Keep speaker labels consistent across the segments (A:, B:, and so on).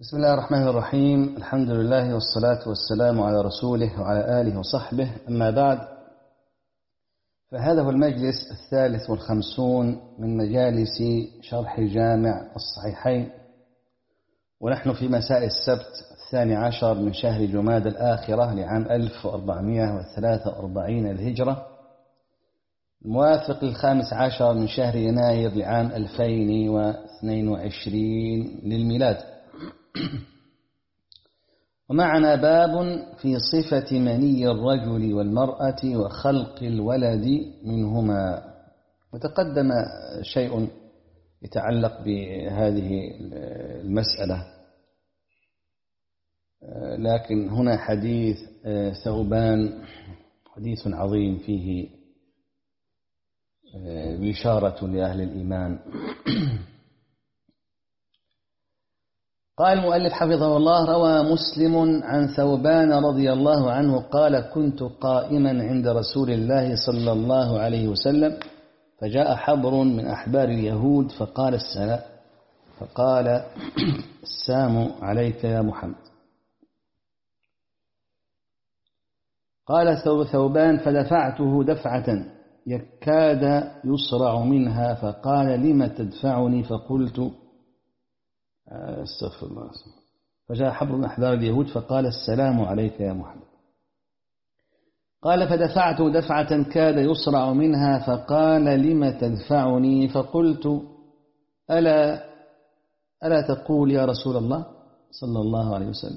A: بسم الله الرحمن الرحيم. الحمد لله والصلاة والسلام على رسوله وعلى آله وصحبه، أما بعد، فهذا هو المجلس 53 من مجالس شرح جامع الصحيحين، ونحن في مساء السبت 12 من شهر جماد الآخرة لعام 1443 الهجرة، موافق 15 من شهر يناير لعام 2022 للميلاد. ومعنا باب في صفة مني الرجل والمرأة وخلق الولد منهما، وتقدم شيء يتعلق بهذه المسألة، لكن هنا حديث ثوبان حديث عظيم فيه بشارة لأهل الإيمان. قال المؤلف حفظه الله: روى مسلم عن ثوبان رضي الله عنه قال: كنت قائما عند رسول الله صلى الله عليه وسلم، فجاء حبر من أحبار اليهود فقال السلام عليك يا محمد. قال ثوبان: فدفعته دفعة يكاد يصرع منها، فقال: لم تدفعني؟ فقلت استغفر الله. فجاء حبر من أحبار اليهود فقال السلام عليك يا محمد. قال: فدفعت دفعة كاد يصرع منها، فقال: لم تدفعني؟ فقلت ألا تقول يا رسول الله صلى الله عليه وسلم؟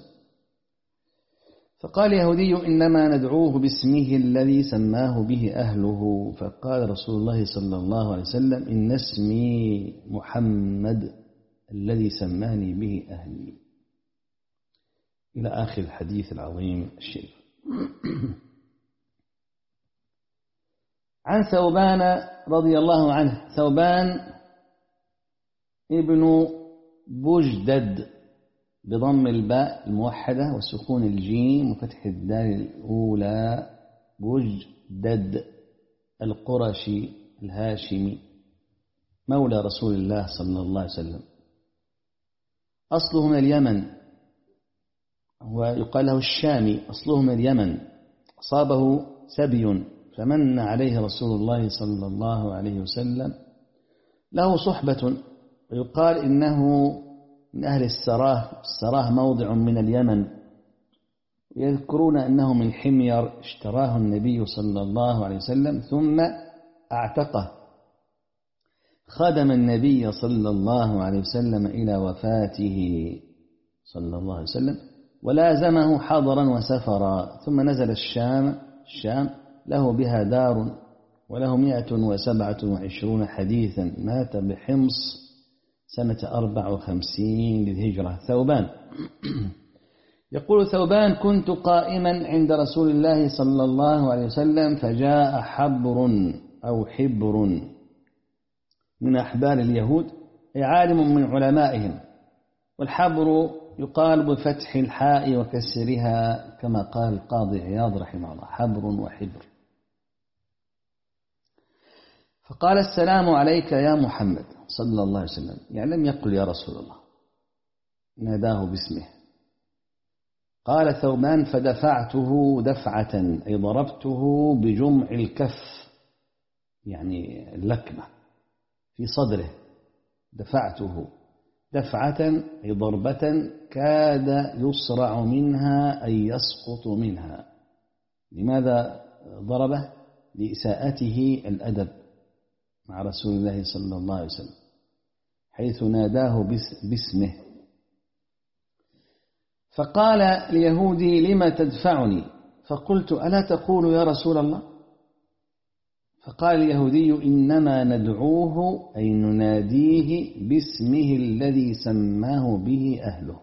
A: فقال يهودي: إنما ندعوه باسمه الذي سماه به أهله. فقال رسول الله صلى الله عليه وسلم: إن اسمي محمد الذي سماني به أهلي، إلى آخر الحديث العظيم الشريف. عن ثوبان رضي الله عنه. ثوبان ابن بجدد بضم الباء الموحدة وسكون الجيم وفتح الدال الأولى، بجدد القرشي الهاشمي، مولى رسول الله صلى الله عليه وسلم. أصله من اليمن، ويقال له الشامي، أصله من اليمن. أصابه سبي فمن عليه رسول الله صلى الله عليه وسلم. له صحبة، ويقال إنه من أهل السراه. السراه موضع من اليمن، يذكرون أنه من حمير اشتراه النبي صلى الله عليه وسلم ثم اعتقه. خدم النبي صلى الله عليه وسلم إلى وفاته صلى الله عليه وسلم، ولازمه حضرا وسفرا، ثم نزل الشام له بها دار، وله 127 حديثا. مات بحمص سنة 54 للهجرة. ثوبان يقول ثوبان: كنت قائما عند رسول الله صلى الله عليه وسلم، فجاء حبر أو حبر من أحبار اليهود، أي عالم من علمائهم. والحبر يقال بفتح الحاء وكسرها، كما قال القاضي عياض رحمه الله: حبر وحبر. فقال السلام عليك يا محمد صلى الله عليه وسلم، يعني لم يقل يا رسول الله، ناداه باسمه. قال ثوبان: فدفعته دفعة، أي ضربته بجمع الكف، يعني اللكمة في صدره. دفعته دفعة أي ضربة كاد يصرع منها، أي يسقط منها. لماذا ضربه؟ لإساءته الأدب مع رسول الله صلى الله عليه وسلم، حيث ناداه باسمه. فقال اليهودي: لما تدفعني؟ فقلت: ألا تقول يا رسول الله؟ فقال اليهودي: إنما ندعوه، أي نناديه باسمه الذي سماه به أهله.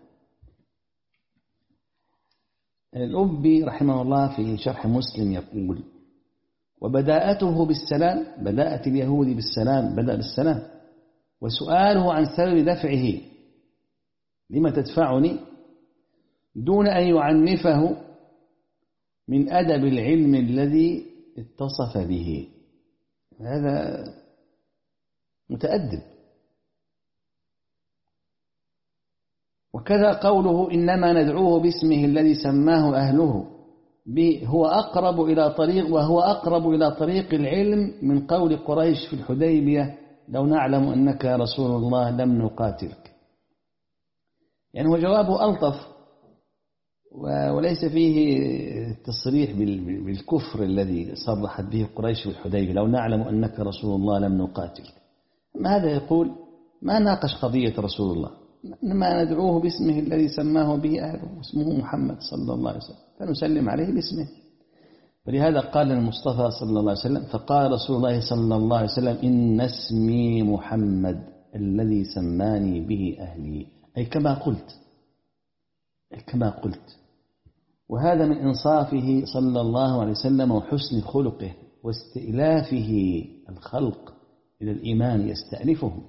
A: الأبي رحمه الله في شرح مسلم يقول: وبداءته بالسلام، بداءة اليهود بالسلام، بدأ بالسلام، وسؤاله عن سبب دفعه لما تدفعني، دون أن يعنفه من أدب العلم الذي اتصف به. هذا متأدب. وكذا قوله إنما ندعوه باسمه الذي سماه أهله هو أقرب إلى طريق العلم من قول قريش في الحديبية لو نعلم أنك رسول الله لم نقاتلك. يعني هو جوابه ألطف وليس فيه تصريح بالكفر الذي صرحت به قريش في الحديبية لو نعلم أنك رسول الله لم نقاتلك. أما هذا يقول ما ناقش قضية رسول الله، إنما ندعوه باسمه الذي سماه به أهله، اسمه محمد صلى الله عليه وسلم، فنسلم عليه باسمه. ولهذا قال المصطفى صلى الله عليه وسلم فقال رسول الله صلى الله عليه وسلم إن اسمي محمد الذي سماني به أهلي، أي كما قلت. وهذا من إنصافه صلى الله عليه وسلم وحسن خلقه واستئلافه الخلق إلى الإيمان يستألفهم.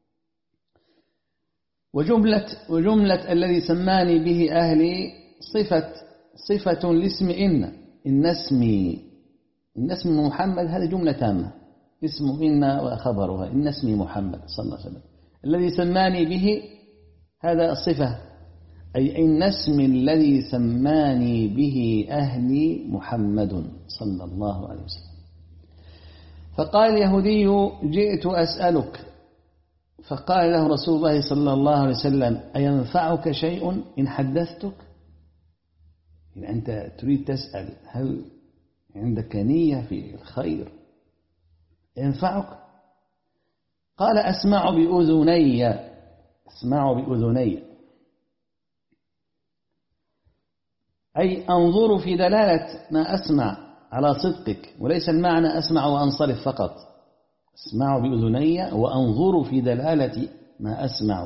A: وجملة الذي سماني به أهلي صفة لاسم إن اسمي محمد، هذه جملة تامة، اسم إن وخبرها إن اسمي محمد صلى الله عليه وسلم الذي سماني به، هذا الصفة، أي إن اسمي الذي سماني به أهلي محمد صلى الله عليه وسلم. فقال اليهودي جئت أسألك، فقال له رسول الله صلى الله عليه وسلم أينفعك شيء إن حدثتك؟ يعني أنت تريد تسأل هل عندك نية في الخير ينفعك؟ قال أسمع بأذني، أي أنظر في دلالة ما أسمع على صدقك، وليس المعنى أسمع وأنصرف فقط، أسمع بأذني وأنظر في دلالة ما أسمع،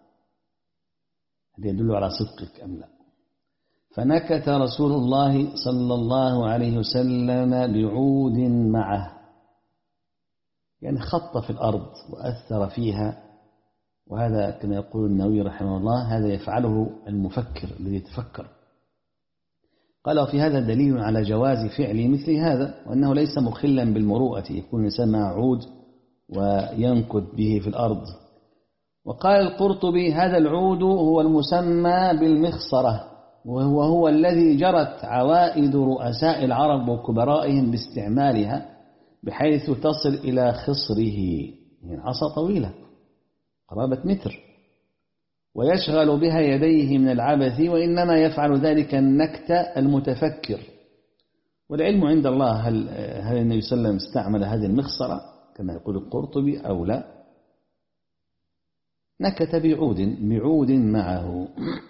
A: هذا يدل على صدقك أم لا. فنكت رسول الله صلى الله عليه وسلم بعود معه، يعني خط في الأرض وأثر فيها، وهذا كما يقول النووي رحمه الله هذا يفعله المفكر الذي يتفكر. قال وفي هذا دليل على جواز فعل مثل هذا، وأنه ليس مخلا بالمروءة، يكون الإنسان مع عود وينكت به في الأرض. وقال القرطبي هذا العود هو المسمى بالمخصرة، وهو الذي جرت عوائد رؤساء العرب وكبرائهم باستعمالها بحيث تصل إلى خصره، يعني عصا طويلة قرابة متر، ويشغل بها يديه من العبث، وإنما يفعل ذلك النكت المتفكر. والعلم عند الله هل النبي صلى الله عليه وسلم استعمل هذه المخصرة كما يقول القرطبي أو لا؟ نكت بعود معه.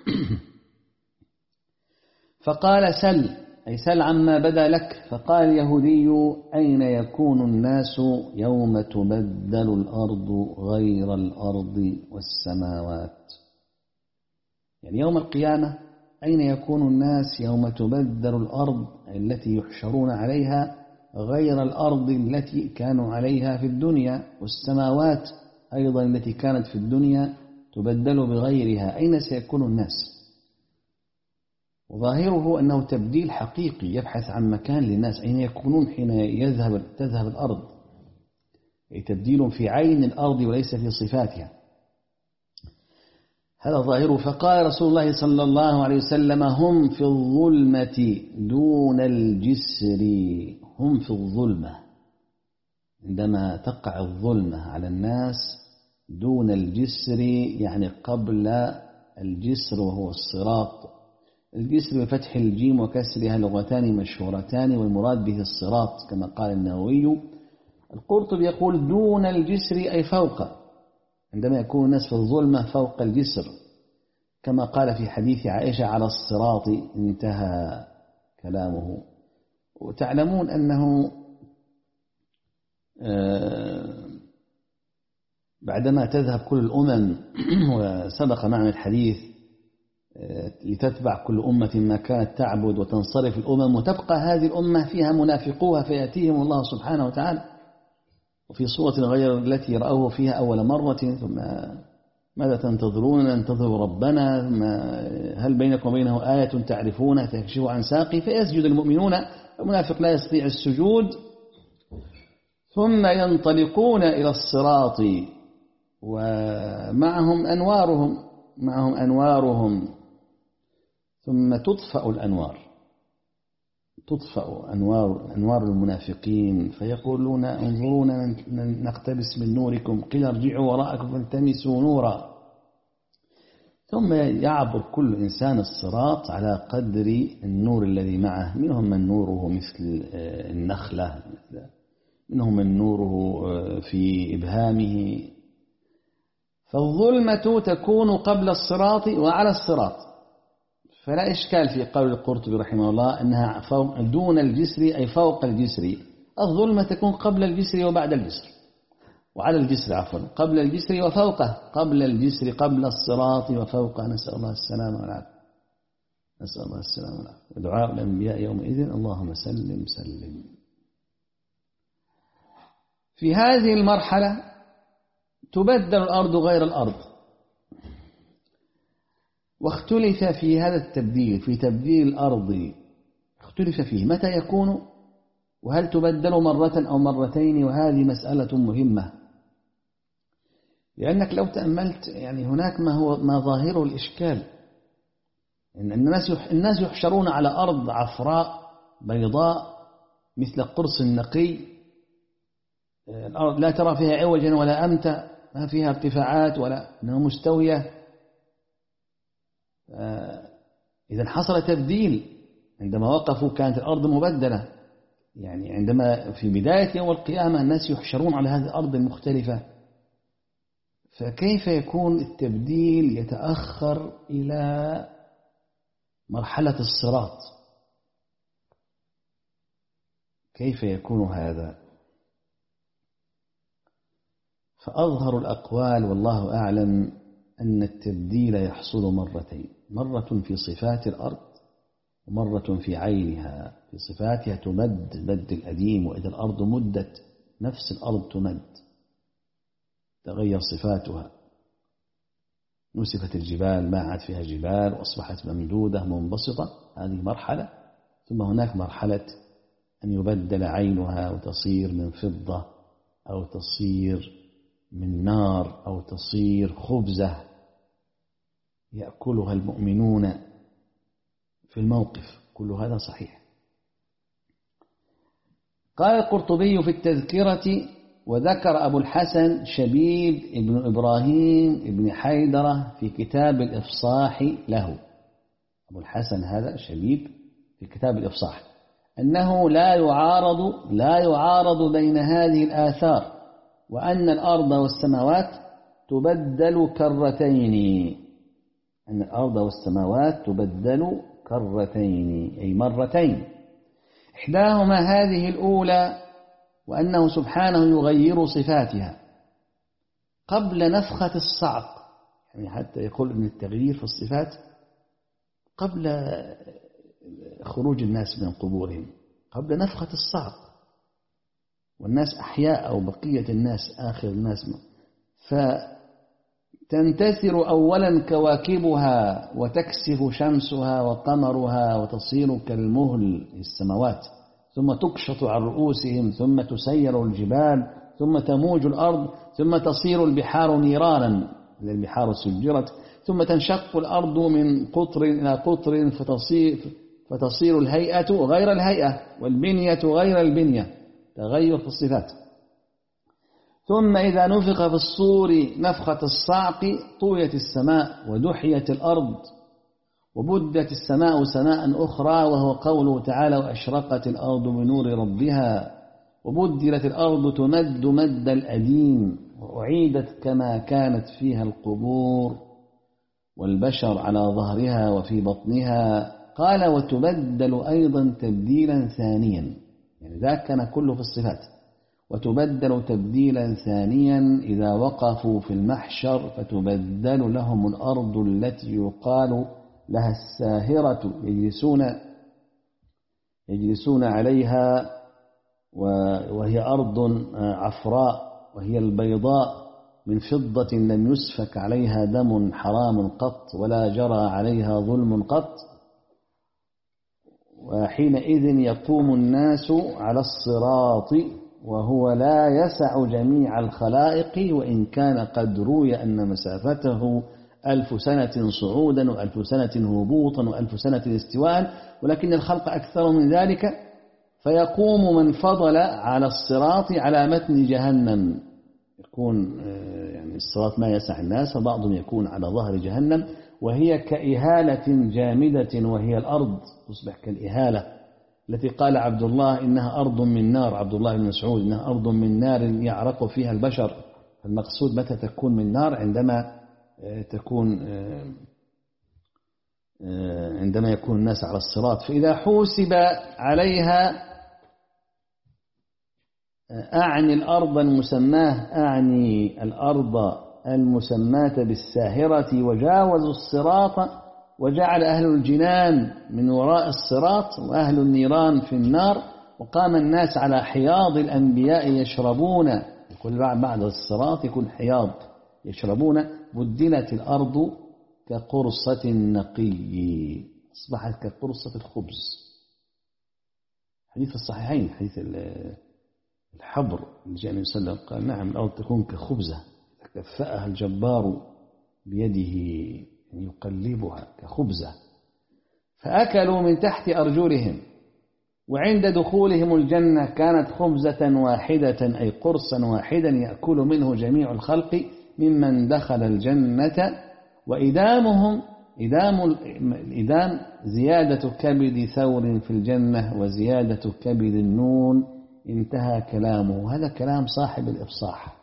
A: فقال سل عما بدا لك. فقال اليهودي أين يكون الناس يوم تبدل الأرض غير الأرض والسماوات؟ يعني يوم القيامة أين يكون الناس يوم تبدل الأرض التي يحشرون عليها غير الأرض التي كانوا عليها في الدنيا، والسماوات أيضا التي كانت في الدنيا تبدل بغيرها، أين سيكون الناس؟ وظاهره أنه تبديل حقيقي، يبحث عن مكان للناس أين يكونون حين تذهب الأرض، أي تبديل في عين الأرض وليس في صفاتها، هذا ظاهره. فقال رسول الله صلى الله عليه وسلم هم في الظلمة دون الجسر. هم في الظلمة، عندما تقع الظلمة على الناس دون الجسر، يعني قبل الجسر وهو الصراط. الجسر بفتح الجيم وكسرها لغتان مشهورتان، والمراد به الصراط كما قال النووي. القرطبي يقول دون الجسر أي فوق، عندما يكون الناس في الظلمة فوق الجسر، كما قال في حديث عائشة على الصراط، انتهى كلامه. وتعلمون أنه بعدما تذهب كل الأمم، وسبق معنا الحديث لتتبع كل أمة ما كانت تعبد وتنصرف الأمم، وتبقى هذه الأمة فيها منافقوها فيأتيهم الله سبحانه وتعالى وفي صورة غير التي رأوه فيها أول مرة، ثم ماذا تنتظرون؟ ننتظر ربنا، هل بينكم وبينه آية تعرفونها تكشف عن ساقي؟ فيسجد المؤمنون، المنافق لا يستطيع السجود، ثم ينطلقون إلى الصراط ومعهم أنوارهم معهم أنوارهم، ثم تطفأ الأنوار، تطفأ أنوار المنافقين، فيقولون انظرونا نقتبس من نوركم، قيل ارجعوا وراءكم فالتمسوا نورا. ثم يعبر كل إنسان الصراط على قدر النور الذي معه، منهم من نوره مثل النخلة، منهم من نوره في إبهامه. فالظلمة تكون قبل الصراط وعلى الصراط، فلا إشكال في قول القرطبي رحمه الله أنها دون الجسر أي فوق الجسر. الظلمة تكون قبل الجسر وبعد الجسر، وعلى الجسر عفوا، قبل الجسر وفوقه، قبل الجسر قبل الصراط وفوقه، نسأل الله السلامة والعافية، نسأل الله السلامة والعافية. دعاء الأنبياء يومئذ اللهم سلم سلم. في هذه المرحلة تبدل الأرض غير الأرض، واختلف في هذا التبديل، في تبديل الأرض اختلف فيه متى يكون، وهل تبدل مرة أو مرتين، وهذه مسألة مهمة، لأنك لو تأملت يعني هناك ما ظاهره الإشكال، إن الناس يحشرون على أرض عفراء بيضاء مثل قرص نقي، الأرض لا ترى فيها عوجا ولا أمتا، ما فيها ارتفاعات ولا أنها مستوية. إذا حصل تبديل، عندما وقفوا كانت الأرض مبدلة، يعني عندما في بداية يوم القيامة الناس يحشرون على هذه الأرض المختلفة، فكيف يكون التبديل يتأخر إلى مرحلة الصراط؟ كيف يكون هذا؟ فأظهر الأقوال والله أعلم أن التبديل يحصل مرتين، مرة في صفات الأرض ومرة في عينها. في صفاتها تمد مد الأديم، وإذا الأرض مدت نفس الأرض تمد، تغير صفاتها، نسفت الجبال ما عاد فيها جبال وأصبحت ممدودة منبسطة، هذه مرحلة. ثم هناك مرحلة أن يبدل عينها وتصير من فضة أو تصير من نار أو تصير خبزة يأكلها المؤمنون في الموقف. كل هذا صحيح. قال القرطبي في التذكرة: وذكر أبو الحسن شبيب ابن إبراهيم ابن حيدرة في كتاب الإفصاح له، أبو الحسن هذا شبيب في كتاب الإفصاح، أنه لا يعارض بين هذه الآثار، وأن الأرض والسماوات تبدل كرتين، أن الأرض والسماوات تبدل كرتين أي مرتين، إحداهما هذه الأولى، وأنه سبحانه يغير صفاتها قبل نفخة الصعق، يعني حتى يقول أن التغيير في الصفات قبل خروج الناس من قبورهم، قبل نفخة الصعق، والناس أحياء أو بقية الناس آخر الناس، فتنتثر أولا كواكبها وتكسف شمسها وقمرها وتصير كالمهل السماوات، ثم تكشط عن رؤوسهم، ثم تسير الجبال، ثم تموج الأرض، ثم تصير البحار نيرانا، البحار سجرت، ثم تنشق الأرض من قطر إلى قطر، فتصير الهيئة غير الهيئة والبنية غير البنية، تغير في الصفات. ثم إذا نفخ في الصور نفخة الصعق طويت السماء ودحيت الأرض وبدت السماء سماء أخرى، وهو قوله تعالى: وأشرقت الأرض بنور ربها وبدلت الأرض تمد مد الأديم وأعيدت كما كانت فيها القبور والبشر على ظهرها وفي بطنها. قال: وتبدل أيضا تبديلا ثانيا، يعني ذاك كان كله في الصفات، وتبدل تبديلا ثانيا إذا وقفوا في المحشر، فتبدل لهم الأرض التي يقال لها الساهرة، يجلسون عليها، وهي أرض عفراء، وهي البيضاء من فضة لم يسفك عليها دم حرام قط ولا جرى عليها ظلم قط. وحينئذ يقوم الناس على الصراط وهو لا يسع جميع الخلائق، وإن كان قد روي أن مسافته 1000 سنة صعودا و1000 سنة هبوطا و1000 سنة استواء، ولكن الخلق أكثر من ذلك. فيقوم من فضل على الصراط على متن جهنم، يكون يعني الصراط ما يسع الناس، فبعضهم يكون على ظهر جهنم، وهي كإهالة جامدة، وهي الأرض تصبح كالإهالة التي قال عبد الله إنها أرض من نار، عبد الله بن مسعود إنها أرض من نار يعرق فيها البشر. المقصود متى تكون من نار؟ عندما يكون الناس على الصراط. فإذا حوسب عليها، أعني الأرض المسماة بالساهرة، وجاوزوا الصراط وجعل أهل الجنان من وراء الصراط وأهل النيران في النار، وقام الناس على حياض الأنبياء يشربون، يقول بعد الصراط يكون حياض يشربون، بدلت الأرض كقرصة النقي، أصبحت كقرصة الخبز. حديث الصحيحين، حديث الحبر اللي جاء النبي صلى الله عليه وسلم قال نعم الأرض تكون كخبزة كفأها الجبار بيده، يقلبها كخبزة. فأكلوا من تحت أرجلهم، وعند دخولهم الجنة كانت خبزة واحدة، أي قرصا واحدا يأكل منه جميع الخلق ممن دخل الجنة. وإدامهم الإدام زيادة كبد ثور في الجنة وزيادة كبد النون. انتهى كلامه. هذا كلام صاحب الإفصاح،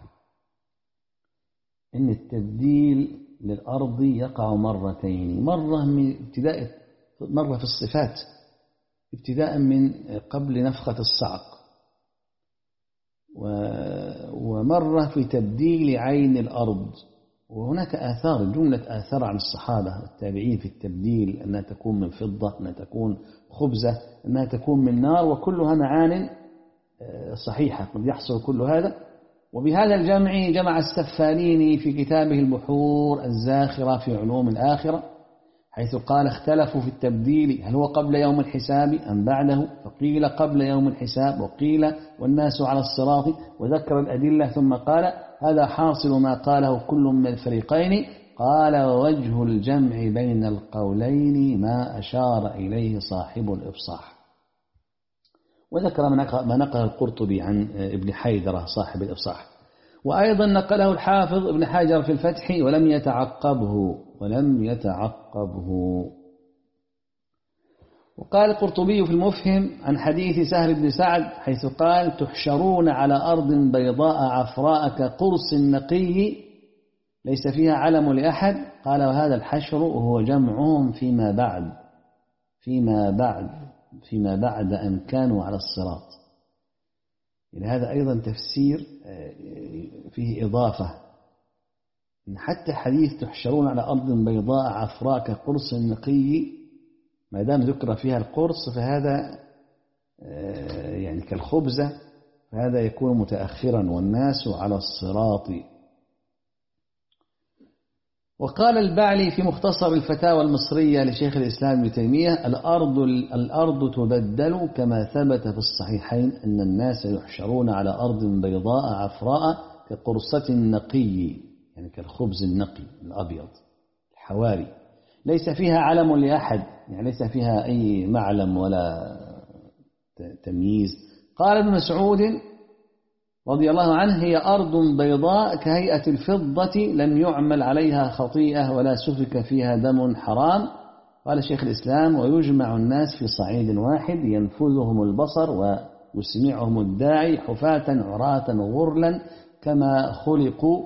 A: إن التبديل للأرض يقع مرتين، مرة في الصفات ابتداء من قبل نفخة الصعق، ومرة في تبديل عين الأرض. وهناك آثار، جملة آثار عن الصحابة والتابعين في التبديل، أنها تكون من فضة، أنها تكون خبزة، أنها تكون من نار، وكلها معان صحيحة قد يحصل كل هذا. وبهذا الجمع جمع السفاليني في كتابه البحور الزاخرة في علوم الآخرة، حيث قال اختلفوا في التبديل، هل هو قبل يوم الحساب أم بعده؟ فقيل قبل يوم الحساب، وقيل والناس على الصراط، وذكر الأدلة ثم قال هذا حاصل ما قاله كل من الفريقين. قال ووجه الجمع بين القولين ما أشار إليه صاحب الإفصاح. وذكر ما نقله القرطبي عن ابن حيدرة صاحب الإفصاح، وأيضا نقله الحافظ ابن حجر في الفتح ولم يتعقبه. وقال القرطبي في المفهم عن حديث سهل بن سعد حيث قال تحشرون على أرض بيضاء عفراء كقرص نقي ليس فيها علم لأحد. قال وهذا الحشر وهو جمعهم فيما بعد أن كانوا على الصراط. يعني هذا أيضا تفسير فيه إضافة، إن حتى حديث تحشرون على أرض بيضاء عفراء كقرص نقي، ما دام ذكر فيها القرص فهذا يعني كالخبزة، فهذا يكون متأخرا والناس على الصراط. وقال البعلي في مختصر الفتاوى المصرية لشيخ الإسلام ابن تيمية الأرض تبدل كما ثبت في الصحيحين أن الناس يحشرون على أرض بيضاء عفراء كقرصة نقي، يعني كالخبز النقي الأبيض الحواري، ليس فيها علم لأحد، يعني ليس فيها أي معلم ولا تمييز. قال ابن مسعود رضي الله عنه هي أرض بيضاء كهيئة الفضة لم يعمل عليها خطيئة ولا سفك فيها دم حرام. قال شيخ الإسلام ويجمع الناس في صعيد واحد ينفذهم البصر ويسمعهم الداعي حفاة عراة غرلا كما خلقوا،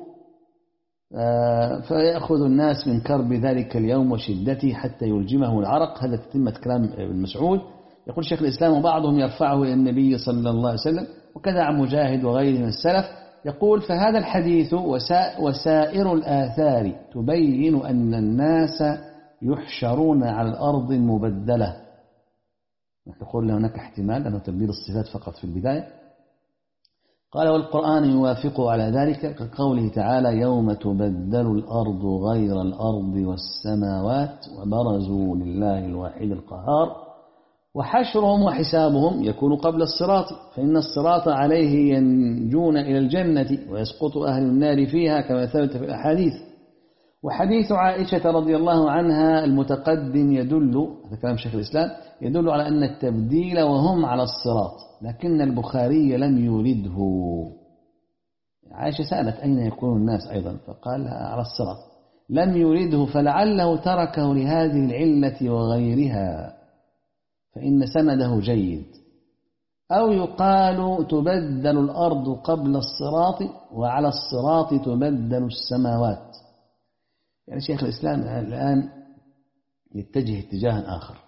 A: فيأخذ الناس من كرب ذلك اليوم وشدته حتى يلجمه العرق. هذا تتمة كلام ابن مسعود. يقول شيخ الإسلام وبعضهم يرفعه إلى النبي صلى الله عليه وسلم، وكذا عن مجاهد وغيره من السلف. يقول فهذا الحديث وسائر الآثار تبين أن الناس يحشرون على الأرض المبدلة. نقول هناك احتمال أنه تبديل الصفات فقط في البداية. قال والقرآن يوافق على ذلك كقوله تعالى يوم تبدل الأرض غير الأرض والسماوات وبرزوا لله الواحد القهار. وحشرهم وحسابهم يكون قبل الصراط، فإن الصراط عليه ينجون إلى الجنة ويسقط أهل النار فيها كما ثبت في الأحاديث. وحديث عائشة رضي الله عنها المتقدم يدل، هذا كلام شيخ الإسلام، يدل على أن التبديل وهم على الصراط، لكن البخاري لم يورده. عائشة سألت أين يكون الناس أيضا، فقال على الصراط، لم يورده، فلعله تركه لهذه العلة وغيرها، فإن سنده جيد. أو يقال تبدل الأرض قبل الصراط وعلى الصراط تبدل السماوات. يعني شيخ الإسلام الآن يتجه اتجاه آخر،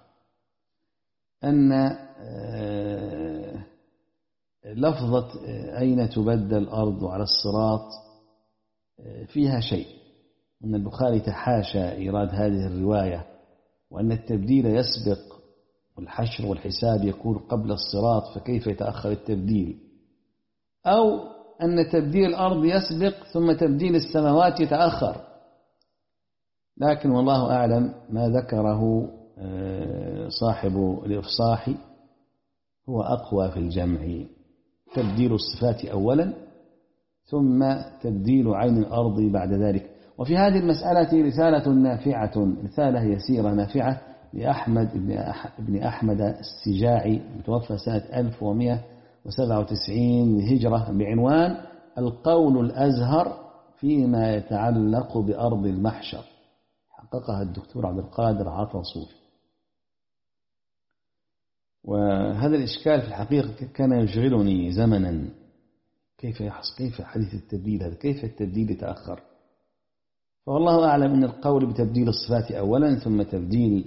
A: أن لفظة أين تبدل الأرض على الصراط فيها شيء، أن البخاري تحاشى إيراد هذه الرواية، وأن التبديل يسبق والحشر والحساب يكون قبل الصراط، فكيف يتأخر التبديل؟ أو أن تبديل الأرض يسبق ثم تبديل السماوات يتأخر، لكن والله أعلم ما ذكره صاحب الإفصاح هو أقوى في الجمع، تبديل الصفات أولا ثم تبديل عين الأرض بعد ذلك. وفي هذه المسألة رسالة نافعة، رسالة يسيرة نافعة لأحمد بن أحمد السجاعي، متوفى سنة 1197 هجرة، بعنوان القول الأزهر فيما يتعلق بأرض المحشر، حققها الدكتور عبد القادر عطا صوفي. وهذا الإشكال في الحقيقة كان يشغلني زمنا، كيف حديث التبديل هذا، كيف التبديل يتأخر؟ فوالله أعلم أن القول بتبديل الصفات أولا ثم تبديل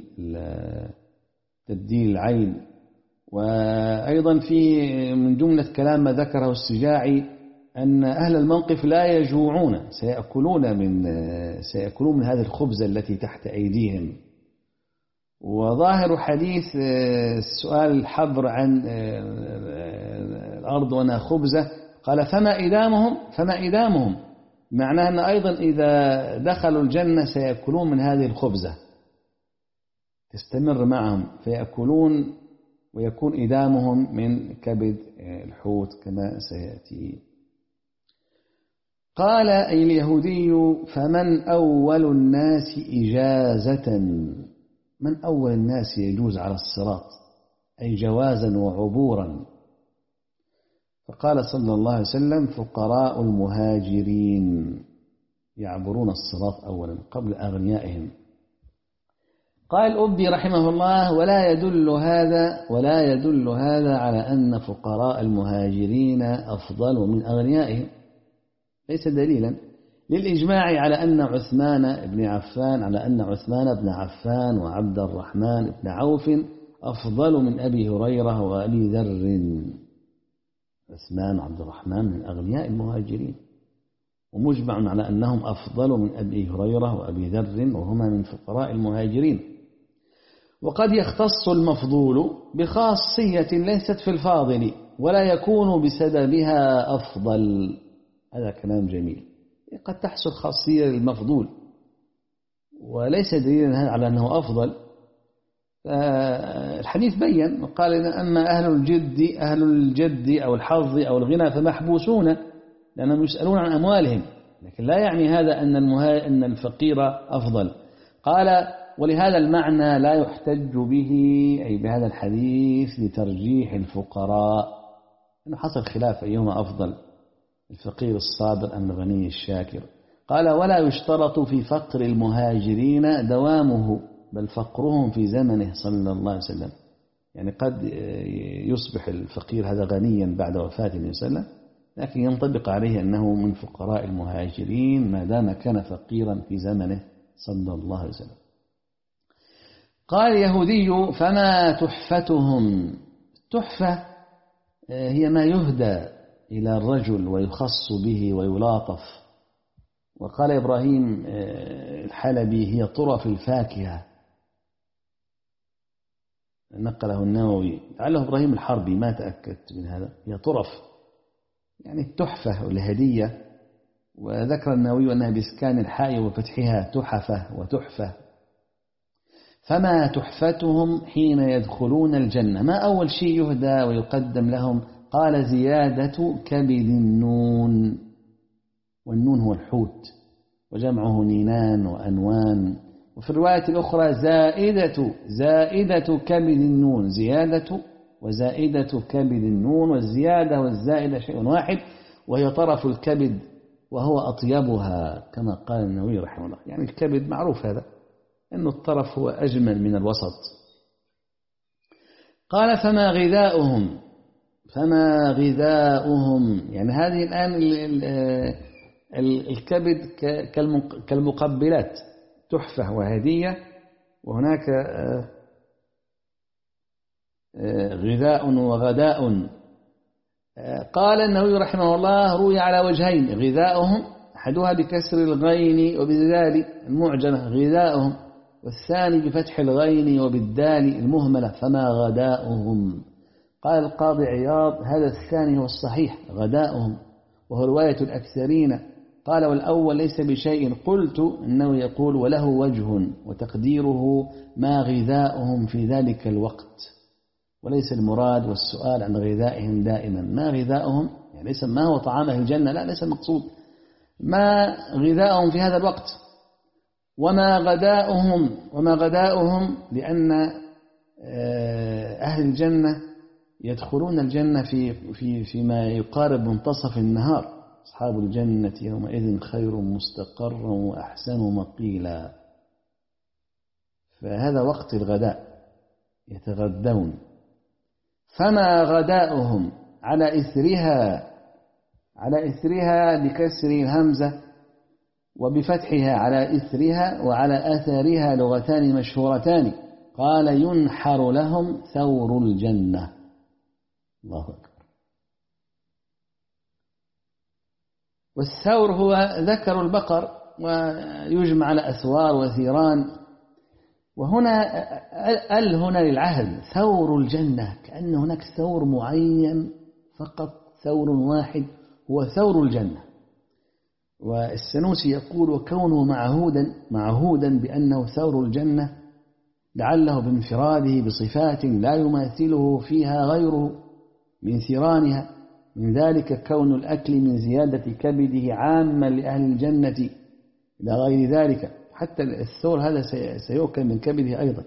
A: العين. وأيضا في من جملة كلام ما ذكره السجاعي أن أهل الموقف لا يجوعون، سيأكلون من هذه الخبزة التي تحت أيديهم. وظاهر حديث سؤال الحبر عن الأرض وأنها خبزة، قال فما إدامهم، معناه أن أيضا إذا دخلوا الجنة سيأكلون من هذه الخبزة، تستمر معهم فيأكلون، ويكون إدامهم من كبد الحوت كما سيأتي. قال أي اليهودي: فمن أول الناس إجازة، من أول الناس يجوز على الصراط، أي جوازا وعبورا. فقال صلى الله عليه وسلم: فقراء المهاجرين يعبرون الصراط أولا قبل أغنيائهم. قال الأبدي رحمه الله: ولا يدل هذا على أن فقراء المهاجرين أفضل من أغنيائهم، ليس دليلا للإجماع على أن عثمان بن عفان وعبد الرحمن بن عوف أفضل من أبي هريرة وأبي ذر. عثمان وعبد الرحمن من أغنياء المهاجرين، ومجمع على أنهم أفضل من أبي هريرة وأبي ذر، وهما من فقراء المهاجرين. وقد يختص المفضول بخاصية ليست في الفاضل ولا يكون بسببها أفضل. هذا كلام جميل. قد تحصل خاصية للمفضول وليس دليلا على أنه أفضل. الحديث بيّن وقال: أما أهل الجد أو الحظ أو الغنى فمحبوسون، لأنهم يسألون عن أموالهم، لكن لا يعني هذا أن الفقير أفضل. قال: ولهذا المعنى لا يحتج به، أي بهذا الحديث، لترجيح الفقراء، إنه حصل خلاف أيهما أفضل، الفقير الصابر أم الغني الشاكر. قال: ولا يشترط في فقر المهاجرين دوامه، بل فقرهم في زمنه صلى الله عليه وسلم. يعني قد يصبح الفقير هذا غنيا بعد وفاة النبي صلى الله عليه وسلم، لكن ينطبق عليه أنه من فقراء المهاجرين ما دام كان فقيرا في زمنه صلى الله عليه وسلم. قال اليهودي: فما تحفتهم. التحفة هي ما يهدى إلى الرجل ويخص به ويلاطف. وقال إبراهيم الحلبي: هي طرف الفاكهة، نقله النووي، لعله إبراهيم الحربي، ما تأكدت من هذا. هي طرف يعني التحفة والهدية، وذكر النووي أنها بإسكان الحاء وفتحها تحفة وتحفة. فما تحفتهم حين يدخلون الجنة، ما أول شيء يهدى ويقدم لهم؟ قال: زيادة كبد النون، والنون هو الحوت، وجمعه نينان وأنوان. وفي الرواية الأخرى زائدة كبد النون، زيادة وزائدة كبد النون، والزيادة والزائدة شيء واحد، وهي طرف الكبد وهو أطيبها كما قال النووي رحمه الله. يعني الكبد معروف هذا أن الطرف هو أجمل من الوسط. قال فما غذاؤهم، يعني هذه الآن الكبد كالمقبلات، تحفة وهدية، وهناك غذاء وغداء. قال النووي رحمه الله روي على وجهين: غذاؤهم أحدها بكسر الغين وبالذال المعجمة غذاؤهم، والثاني بفتح الغين وبالدال المهملة فما غداؤهم. قال القاضي عياض: هذا الثاني هو الصحيح، غداؤهم، وهو رواية الأكثرين. قال: والأول ليس بشيء. قلت: إنه يقول وله وجه، وتقديره ما غذاؤهم في ذلك الوقت، وليس المراد والسؤال عن غذائهم دائما. ما غذاؤهم يعني ليس ما هو طعام أهل الجنة، لا، ليس المقصود ما غذاؤهم في هذا الوقت. وما غداؤهم لأن أهل الجنة يدخلون الجنة فيما يقارب منتصف النهار. أصحاب الجنة يومئذ خير مستقرا وأحسن مقيلا، فهذا وقت الغداء، يتغدون. فما غداؤهم على إثرها بكسر الهمزة وبفتحها على إثرها، وعلى أثرها لغتان مشهورتان. قال: ينحر لهم ثور الجنة. الله أكبر. والثور هو ذكر البقر، ويجمع على أثوار وثيران، وهنا هنا للعهد، ثور الجنة، كأن هناك ثور معين فقط، ثور واحد هو ثور الجنة. والسنوسي يقول: وكونه معهودا بأنه ثور الجنة لعله بانفراده بصفات لا يماثله فيها غيره من ثيرانها، من ذلك كون الأكل من زيادة كبده عاما لأهل الجنة إلى غير ذلك، حتى الثور هذا سيؤكل من كبده أيضا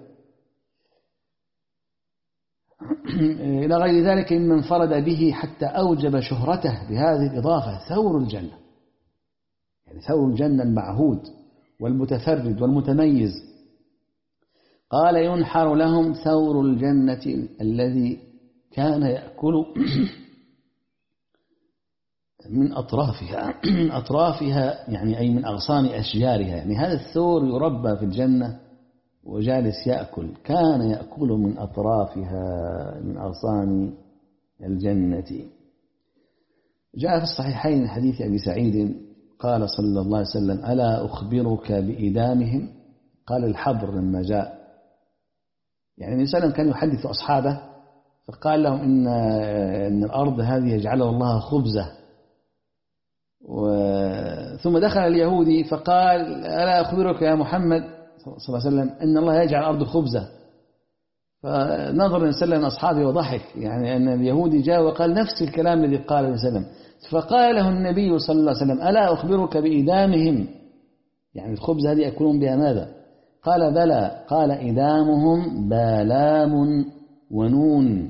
A: إلى غير ذلك ممن انفرد به حتى أوجب شهرته بهذه الإضافة. ثور الجنة يعني ثور الجنة المعهود والمتفرد والمتميز. قال: ينحر لهم ثور الجنة الذي كان يأكل من أطرافها يعني أي من أغصان أشجارها. يعني هذا الثور يربى في الجنة وجالس يأكل، كان يأكل من أطرافها من أغصان الجنة. جاء في الصحيحين حديث أبي سعيد قال صلى الله عليه وسلم: ألا أخبرك بإدامهم؟ قال الحبر لما جاء، يعني النبي صلى الله عليه وسلم كان يحدث أصحابه فقال لهم إن الأرض هذه يجعلها الله خبزة. ثم دخل اليهودي فقال: ألا أخبرك يا محمد صلى الله عليه وسلم إن الله يجعل الأرض خبزة؟ فنظر النبي صلى الله عليه وسلم أصحابه وضحك، يعني أن اليهودي جاء وقال نفس الكلام الذي قال النبي صلى الله عليه وسلم. فقال له النبي صلى الله عليه وسلم: ألا أخبرك بإدامهم؟ يعني الخبز هذه يأكلون بها ماذا؟ قال: بلى. قال: إدامهم بالام ونون.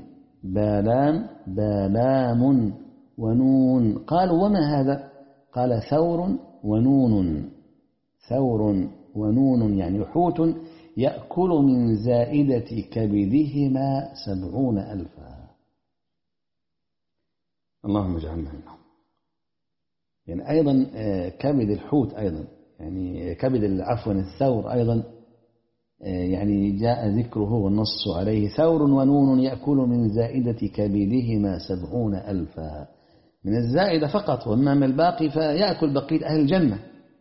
A: بالام ونون. قالوا: وما هذا؟ قال: ثور ونون. ثور ونون يعني حوت يأكل من زائدة كبدهما 70,000. اللهم اجعلنا منهم. يعني أيضا كبد الحوت أيضا، يعني كبد عفوا الثور أيضا يعني جاء ذكره والنص عليه: ثور ونون يأكل من زائدة كبدهما 70,000 من الزائدة فقط، وأما الباقي فيأكل بقية أهل الجنة.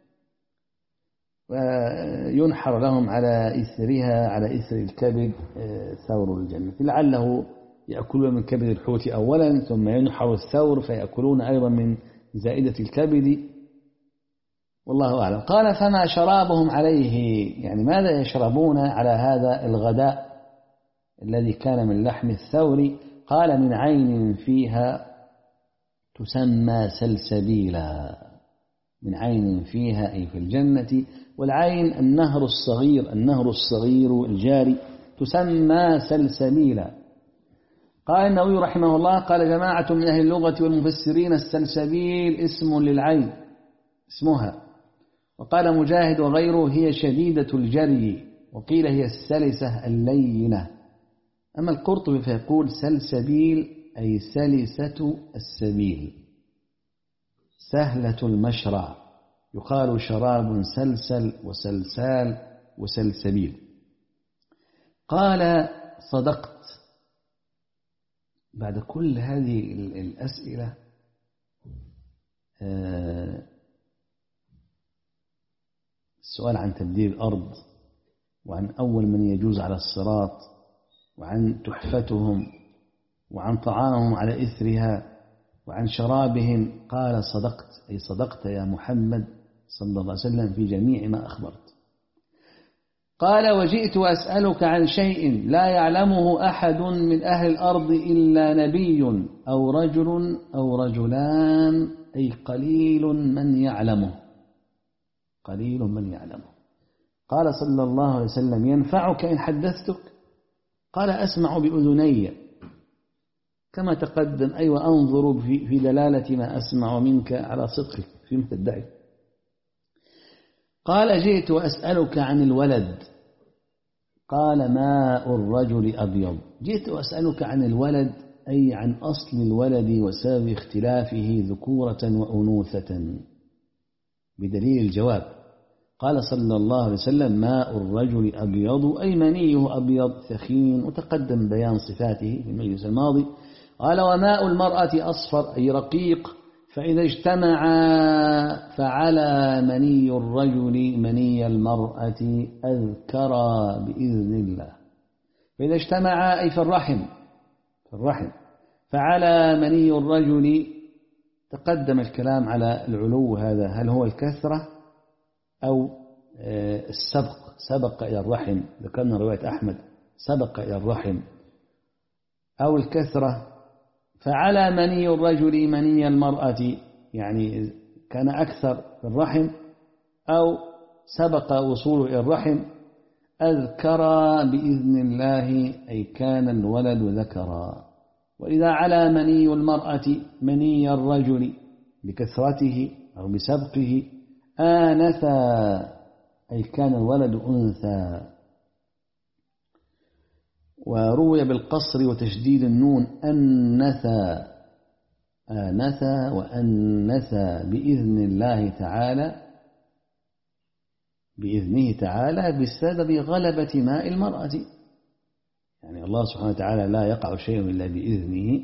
A: وينحر لهم على إثرها على إثر الكبد ثور الجنة، لعله يأكلون من كبد الحوت أولا ثم ينحر الثور فيأكلون أيضا من زائدة الكبد، والله أعلم. قال: فما شرابهم عليه؟ يعني ماذا يشربون على هذا الغداء الذي كان من لحم الثور؟ قال: من عين فيها تسمى سلسبيلا. من عين فيها أي في الجنة. والعين النهر الصغير الجاري تسمى سلسبيلا. قال النووي رحمه الله قال جماعة من أهل اللغة والمفسرين السلسبيل اسم للعين اسمها. وقال مجاهد وغيره هي شديدة الجري، وقيل هي السلسة اللينة. أما القرطبي فيقول سلسبيل أي سلسة السبيل سهلة المشرع، يقال شراب سلسل وسلسال وسلسبيل. قال صدقت. بعد كل هذه الأسئلة السؤال عن تبديل الأرض، وعن أول من يجوز على الصراط، وعن تحفتهم، وعن طعامهم على إثرها، وعن شرابهم، قال صدقت أي صدقت يا محمد صلى الله عليه وسلم في جميع ما أخبرت. قال وجئت أسألك عن شيء لا يعلمه أحد من أهل الأرض إلا نبي أو رجل أو رجلان، أي قليل من يعلمه. قليل من يعلمه. قال صلى الله عليه وسلم ينفعك إن حدثتك؟ قال أسمع بأذني كما تقدم، أي وأنظر في دلالة ما أسمع منك على صدقك فيما تدعي. قال جئت أسألك عن الولد. قال ماء الرجل أبيض. جئت أسألك عن الولد أي عن أصل الولد وسبب اختلافه ذكورة وأنوثة بدليل الجواب. قال صلى الله عليه وسلم ماء الرجل أبيض أي منيه أبيض ثخين، وتقدم بيان صفاته في المجلس الماضي. قال وماء المرأة أصفر أي رقيق، فإذا اجتمع فعلى مني الرجل مني المرأة أذكرا بإذن الله. فإذا اجتمع أي في الرحم فعلى مني الرجل. تقدم الكلام على العلو، هذا هل هو الكثرة أو السبق، سبق إلى الرحم، ذكرنا رواية أحمد سبق إلى الرحم، أو الكثرة. فعلى مني الرجل مني المرأة يعني كان أكثر في الرحم أو سبق وصوله إلى الرحم. أذكر بإذن الله أي كان الولد ذكرا. وإذا على مني المرأة مني الرجل بكثرته أو بسبقه آنثى أي كان الولد أنثى. وروي بالقصر وتشديد النون أنثى آنثى وأنثى بإذن الله تعالى، بإذنه تعالى بسبب غلبة ماء المرأة. يعني الله سبحانه وتعالى لا يقع شيء إلا بإذنه،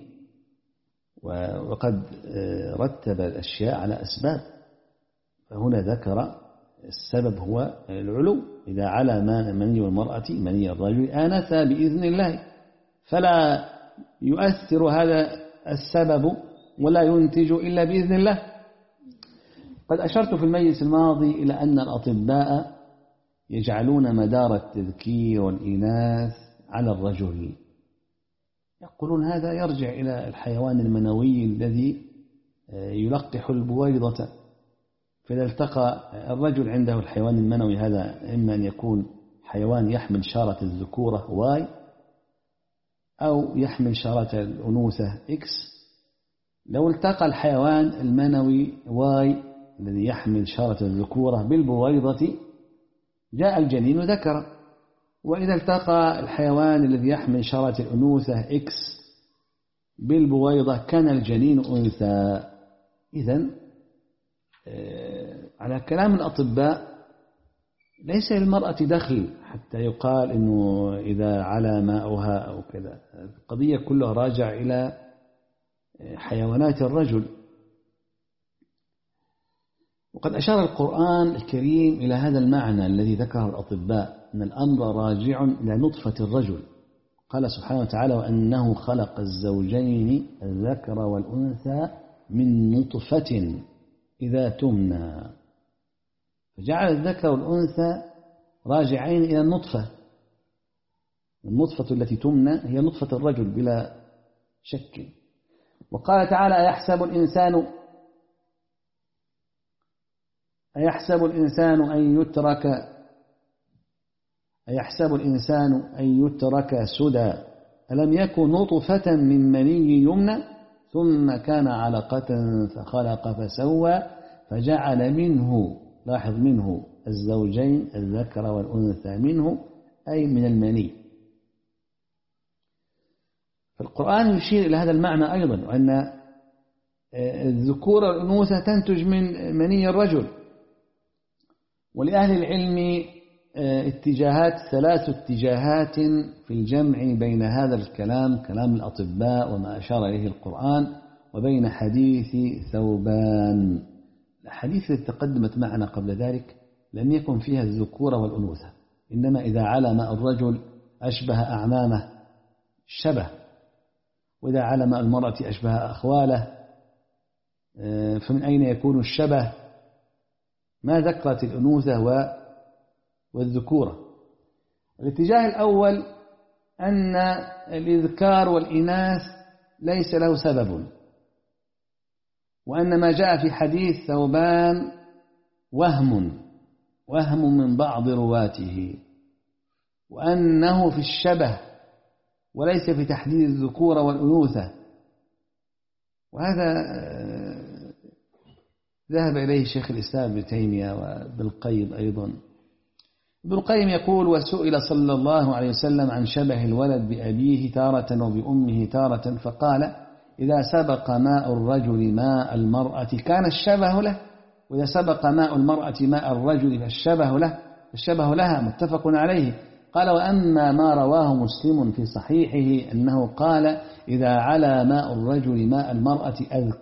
A: وقد رتب الأشياء على أسباب، فهنا ذكر السبب هو العلو. إذا على مني المرأة مني الرجل آنثى بإذن الله، فلا يؤثر هذا السبب ولا ينتج إلا بإذن الله. قد أشرت في المجلس الماضي إلى أن الأطباء يجعلون مدار التذكير والإناث على الرجل، يقولون هذا يرجع إلى الحيوان المنوي الذي يلقح البويضة. فإذا التقى الرجل عنده الحيوان المنوي هذا، إما أن يكون حيوان يحمل شارة الذكورة واي، أو يحمل شارة الأنوثة إكس. لو التقى الحيوان المنوي واي الذي يحمل شارة الذكورة بالبويضة جاء الجنين ذكر، وإذا التقى الحيوان الذي يحمل شارة الأنوثة إكس بالبويضة كان الجنين أنثى. إذن على كلام الأطباء ليس للمرأة دخل حتى يقال إنه إذا على ماؤها أو كذا. القضية كلها راجع إلى حيوانات الرجل. وقد أشار القرآن الكريم إلى هذا المعنى الذي ذكره الأطباء، أن الأمر راجع إلى نطفة الرجل. قال سبحانه وتعالى وأنه خلق الزوجين الذكر والأنثى من نطفة إذا تمنى، فجعل الذكر والأنثى راجعين إلى النطفة. النطفة التي تمنى هي نطفة الرجل بلا شك. وقال تعالى يحسب الإنسان أيحسب الإنسان أن يترك سدى ألم يكن نطفة من مني يمنى ثم كان علقة فخلق فسوى فجعل منه، لاحظ، منه الزوجين الذكر والأنثى، منه أي من المني. فالقرآن يشير إلى هذا المعنى أيضا، وأن الذكور والأنوثة تنتج من مني الرجل. ولأهل العلم ثلاث اتجاهات في الجمع بين هذا الكلام، كلام الأطباء وما أشار إليه القرآن، وبين حديث ثوبان. الحديث التي تقدمت معنا قبل ذلك لم يكن فيها الذكور والأنوثة، إنما إذا على ماء الرجل أشبه أعمامه الشبه، وإذا على ماء المرأة أشبه أخواله، فمن أين يكون الشبه؟ ما ذكرت الأنوثة والذكورة. الاتجاه الأول أن الإذكار والإناث ليس له سبب، وأن ما جاء في حديث ثوبان وهم من بعض رواته، وأنه في الشبه وليس في تحديد الذكورة والأنوثة. وهذا ذهب إليه شيخ الإسلام ابن تيمية وابن القيم أيضا. ابن القيم يقول: وسئل صلى الله عليه وسلم عن شبه الولد بأبيه تارة وبأمه تارة، فقال: إذا سبق ماء الرجل ماء المرأة كان الشبه له، وإذا سبق ماء المرأة ماء الرجل فالشبه لها، متفق عليه. قال: وأما ما رواه مسلم في صحيحه أنه قال: إذا علا ماء الرجل ماء المرأة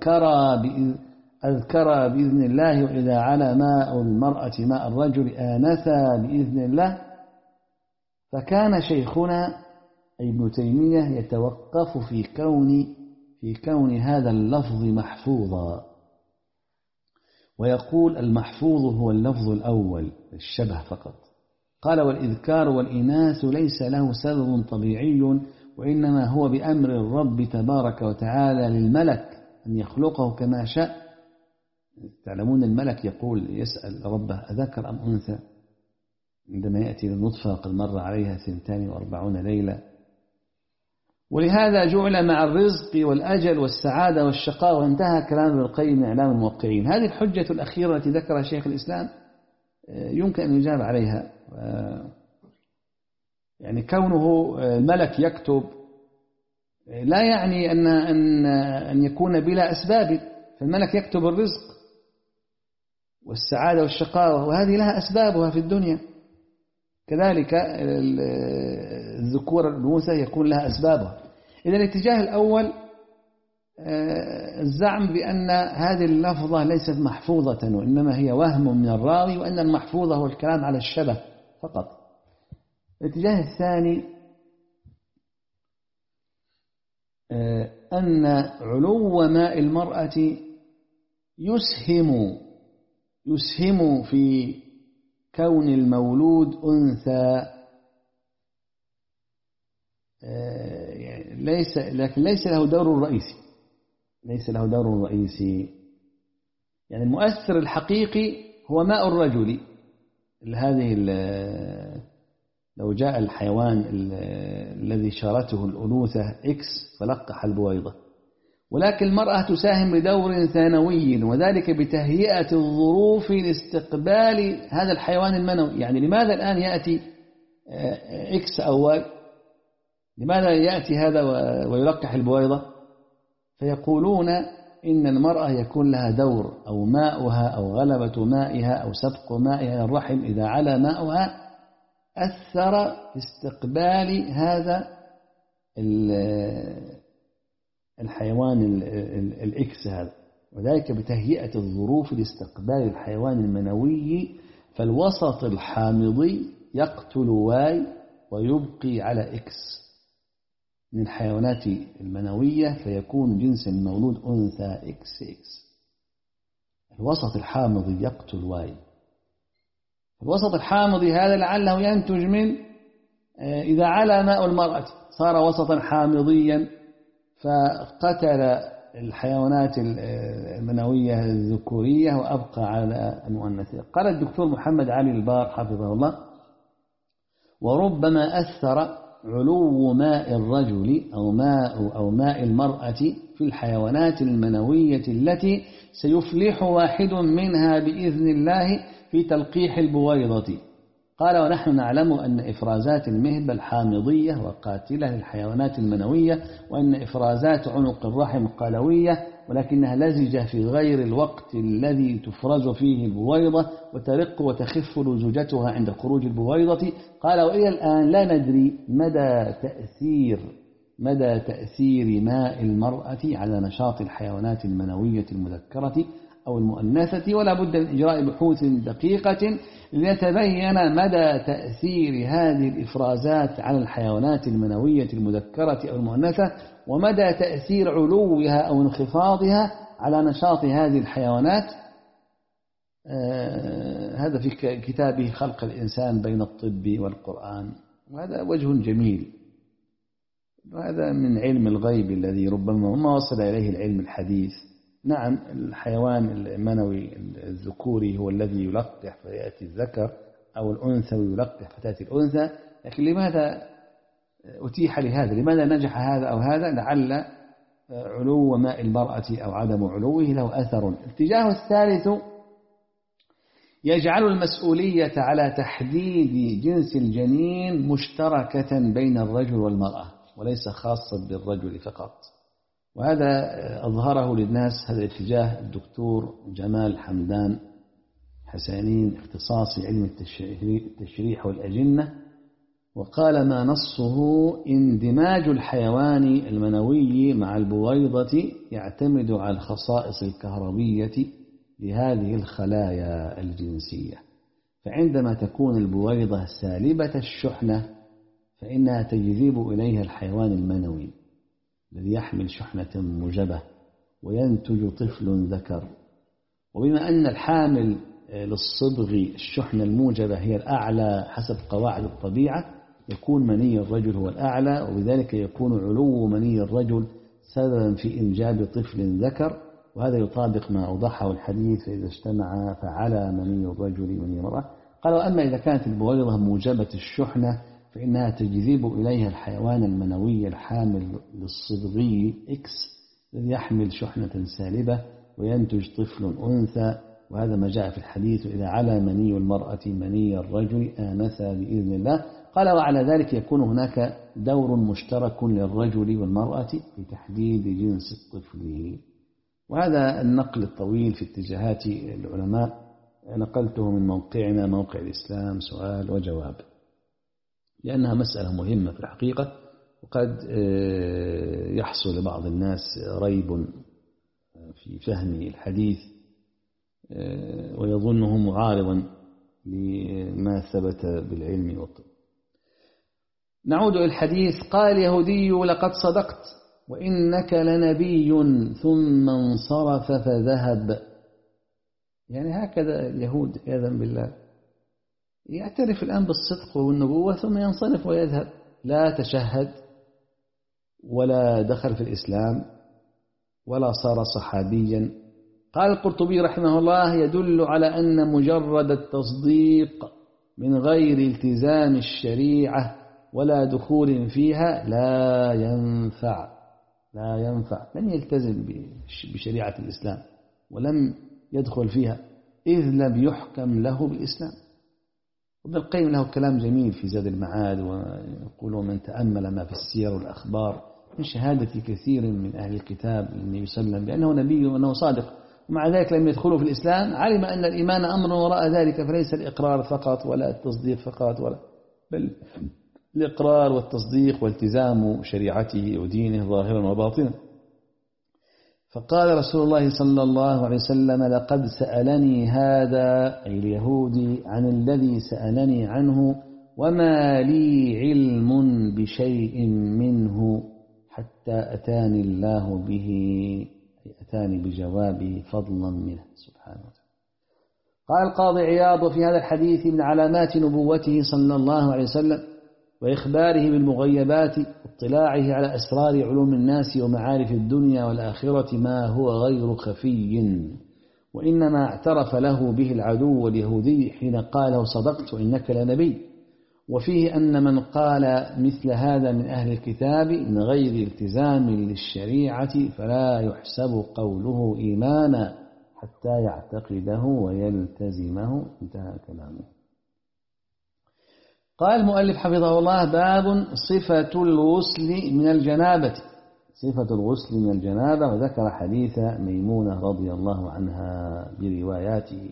A: أذكر بإذن الله، وإذا علا ماء المرأة ماء الرجل آنثا بإذن الله. فكان شيخنا ابن تيمية يتوقف في كون هذا اللفظ محفوظا، ويقول: المحفوظ هو اللفظ الأول الشبه فقط. قال: والإذكار والإناث ليس له سبب طبيعي، وإنما هو بأمر الرب تبارك وتعالى للملك أن يخلقه كما شاء. تعلمون الملك يقول، يسأل ربه: أذكر أم أنثى؟ عندما يأتي للنطفة قد مر عليها 42 ليلة. ولهذا جعل مع الرزق والأجل والسعادة والشقاء. وانتهى كلام ابن القيم من إعلام الموقعين. هذه الحجة الأخيرة التي ذكرها شيخ الإسلام يمكن أن يجاب عليها. يعني كونه الملك يكتب لا يعني أن يكون بلا أسباب، فالملك يكتب الرزق والسعادة والشقاوة، وهذه لها أسبابها في الدنيا. كذلك الذكور والأنوثة يكون لها أسبابها. إذا الاتجاه الأول الزعم بأن هذه اللفظة ليست محفوظة، وإنما هي وهم من الراوي، وأن المحفوظة هو الكلام على الشبه فقط. الاتجاه الثاني أن علو ماء المرأة يسهم في كون المولود أنثى، لكن ليس له دور رئيسي. يعني المؤثر الحقيقي هو ماء الرجل. هذه لو جاء الحيوان الذي شارته الأنوثة إكس فلقح البويضة، ولكن المرأة تساهم بدور ثانوي، وذلك بتهيئة الظروف لاستقبال هذا الحيوان المنوي. يعني لماذا الآن يأتي إكس أول؟ لماذا يأتي هذا ويلقح البويضة؟ فيقولون إن المرأة يكون لها دور، أو ماؤها أو غلبة مائها أو سبق مائها الرحم إذا علا ماؤها أثر في استقبال هذا الحيوان الإكس هذا، وذلك بتهيئة الظروف لاستقبال الحيوان المنوي. فالوسط الحامضي يقتل واي ويبقي على إكس من الحيوانات المنوية، فيكون جنس المولود أنثى إكس. الوسط الحامضي يقتل واي. الوسط الحامضي هذا لعله ينتج من إذا علا ماء المرأة صار وسطا حامضيا، فقتل الحيوانات المنوية الذكورية وأبقى على المؤنثة. قال الدكتور محمد علي البار حفظه الله: وربما أثر علو ماء الرجل أو ماء المرأة في الحيوانات المنوية التي سيفلح واحد منها بإذن الله في تلقيح البويضة. قال: ونحن نعلم أن إفرازات المهبة الحامضية وقاتلة للحيوانات المنوية، وأن إفرازات عنق الرحم قلوية، ولكنها لزجة في غير الوقت الذي تفرز فيه البويضة، وترق وتخف لزوجتها عند خروج البويضة. قال: وإلى الآن لا ندري مدى تأثير ماء المرأة على نشاط الحيوانات المنوية المذكرة أو المؤنثة، ولا بد من إجراء بحوث دقيقة ليتبين مدى تأثير هذه الإفرازات على الحيوانات المنوية المذكرة أو المؤنثة، ومدى تأثير علوها أو انخفاضها على نشاط هذه الحيوانات. هذا في كتابه خلق الإنسان بين الطب والقرآن، وهذا وجه جميل، وهذا من علم الغيب الذي ربما ما وصل إليه العلم الحديث. نعم، الحيوان المنوي الذكوري هو الذي يلقح فيأتي الذكر، أو الأنثوي يلقح فتأتي الأنثى، لكن لماذا أتيح لهذا؟ لماذا نجح هذا أو هذا؟ لعل علو ماء المرأة أو عدم علوه له أثر. الاتجاه الثالث يجعل المسؤولية على تحديد جنس الجنين مشتركة بين الرجل والمرأة، وليس خاصة بالرجل فقط. وهذا أظهره للناس هذا الاتجاه الدكتور جمال حمدان حسانين، اختصاصي علم التشريح والأجنة، وقال: ما نصه اندماج الحيوان المنوي مع البويضة يعتمد على الخصائص الكهربية لهذه الخلايا الجنسية، فعندما تكون البويضة سالبة الشحنة فإنها تجذب إليها الحيوان المنوي الذي يحمل شحنة موجبة وينتج طفل ذكر. وبما أن الحامل للصبغ الشحنة الموجبة هي الأعلى حسب قواعد الطبيعة، يكون مني الرجل هو الأعلى، وبذلك يكون علو مني الرجل سببا في إنجاب طفل ذكر. وهذا يطابق ما أوضحه الحديث: فإذا اجتمع فعلى مني الرجل مني المرأة. قال: وأما إذا كانت البويضة موجبة الشحنة فإنها تجذب إليها الحيوان المنوي الحامل للصبغي إكس الذي يحمل شحنة سالبة وينتج طفل أنثى. وهذا ما جاء في الحديث: إذا على مني المرأة مني الرجل آنثى بإذن الله. قال: وعلى ذلك يكون هناك دور مشترك للرجل والمرأة في تحديد جنس الطفل. وهذا النقل الطويل في اتجاهات العلماء نقلته من موقعنا موقع الإسلام سؤال وجواب، لأنها مسألة مهمة في الحقيقة، وقد يحصل لبعض الناس ريب في فهم الحديث ويظنه معارضا لما ثبت بالعلم والطب. نعود إلى الحديث. قال اليهودي: لقد صدقت وإنك لنبي، ثم انصرف فذهب. يعني هكذا اليهود عياذا بالله يعترف الآن بالصدق والنبوة ثم ينصرف ويذهب، لا تشهد ولا دخل في الإسلام ولا صار صحابيا. قال القرطبي رحمه الله: يدل على أن مجرد التصديق من غير التزام الشريعة ولا دخول فيها لا ينفع. لم يلتزم بشريعة الإسلام ولم يدخل فيها إذ لم يحكم له بالإسلام. ابن القيم له كلام جميل في زاد المعاد، ويقول: من تأمل ما في السير والأخبار من شهادة كثير من أهل الكتاب للنبي صلى الله عليه وسلم بأنه نبي وأنه صادق، ومع ذلك لم يدخلوا في الإسلام، علم أن الإيمان أمر وراء ذلك، فليس الإقرار فقط ولا التصديق فقط، بل الإقرار والتصديق والتزام شريعته ودينه ظاهرا وباطنا. فقال رسول الله صلى الله عليه وسلم: لقد سألني هذا أي اليهودي عن الذي سألني عنه، وما لي علم بشيء منه حتى أتاني الله به، أتاني بجوابه فضلا منه سبحانه وتعالى. قال القاضي عياض: وفي هذا الحديث من علامات نبوته صلى الله عليه وسلم وإخباره بالمغيبات اطلاعه على أسرار علوم الناس ومعارف الدنيا والآخرة ما هو غير خفي، وإنما اعترف له به العدو اليهودي حين قال له صدقت وإنك لنبي. وفيه أن من قال مثل هذا من أهل الكتاب من غير التزام للشريعة فلا يحسب قوله إيمانا حتى يعتقده ويلتزمه. انتهى كلامه. قال المؤلف حفظه الله: باب صفة الغسل من الجنابة. صفة الغسل من الجنابة، وذكر حديث ميمونة رضي الله عنها برواياته.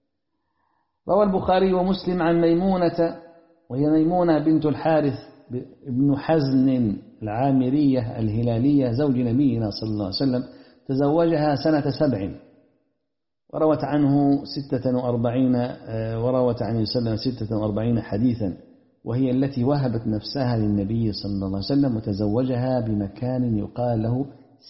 A: روى البخاري ومسلم عن ميمونة، وهي ميمونة بنت الحارث بن حزن العامرية الهلالية زوج نبينا صلى الله عليه وسلم، تزوجها سنة 7، وروت عنه 46 وروت عنه سنة 46 حديثا، وهي التي وهبت نفسها للنبي صلى الله عليه وسلم، وتزوجها بمكان يقال له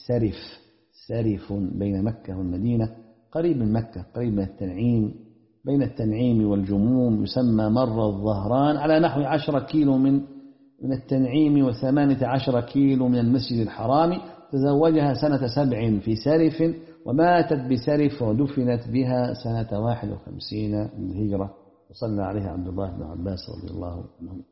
A: سرف بين مكة والمدينة، قريب من مكة، قريب من التنعيم، بين التنعيم والجموم، يسمى مر الظهران، على نحو 10 كيلو من التنعيم و18 كيلو من المسجد الحرام. تزوجها سنة 7 في سرف، وماتت بسرف ودفنت بها سنة 51 من الهجرة، وصلى عليها عبد الله بن عباس رضي الله عنه.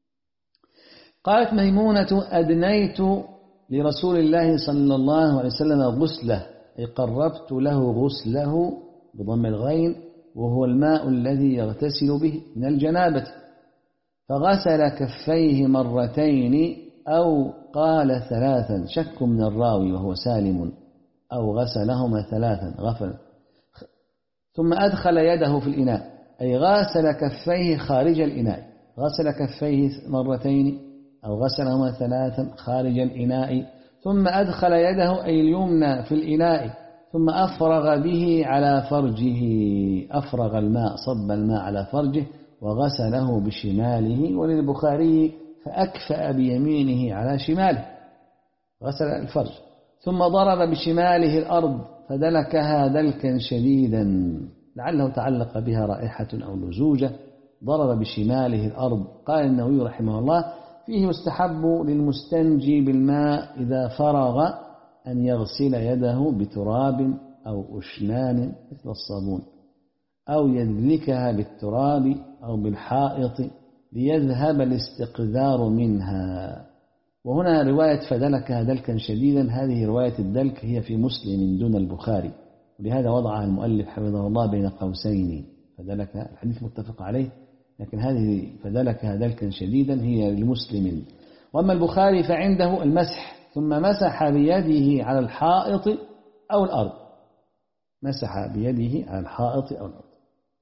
A: قالت ميمونة: أدنيت لرسول الله صلى الله عليه وسلم غسله، أي قربت له غسله بضم الغين، وهو الماء الذي يغتسل به من الجنابة، فغسل كفيه مرتين أو قال 3، شك من الراوي وهو سالم، أو غسلهما 3 غفل، ثم أدخل يده في الإناء، أي غسل كفيه خارج الإناء، غسل كفيه مرتين أو غسلهما 3 خارج الإناء، ثم أدخل يده أي اليمنى في الإناء، ثم أفرغ به على فرجه، أفرغ الماء، صب الماء على فرجه، وغسله بشماله. وللبخاري: فأكفأ بيمينه على شماله، غسل الفرج، ثم ضرب بشماله الأرض فدلكها دلكا شديدا، لعله تعلق بها رائحة أو لزوجة. ضرب بشماله الأرض. قال النووي رحمه الله: فيه يستحب للمستنجي بالماء إذا فرغ أن يغسل يده بتراب أو أشنان مثل الصابون، أو يدلكها بالتراب أو بالحائط ليذهب الاستقذار منها. وهنا رواية فدلكها دلكا شديدا، هذه رواية الدلك هي في مسلم دون البخاري، ولهذا وضعها المؤلف حفظه الله بين قوسين. فدلك الحديث متفق عليه، لكن هذه فدلكها دلكا شديدا هي لمسلم. وأما البخاري فعنده المسح، ثم مسح بيده على الحائط أو الأرض، مسح بيده على الحائط أو الأرض.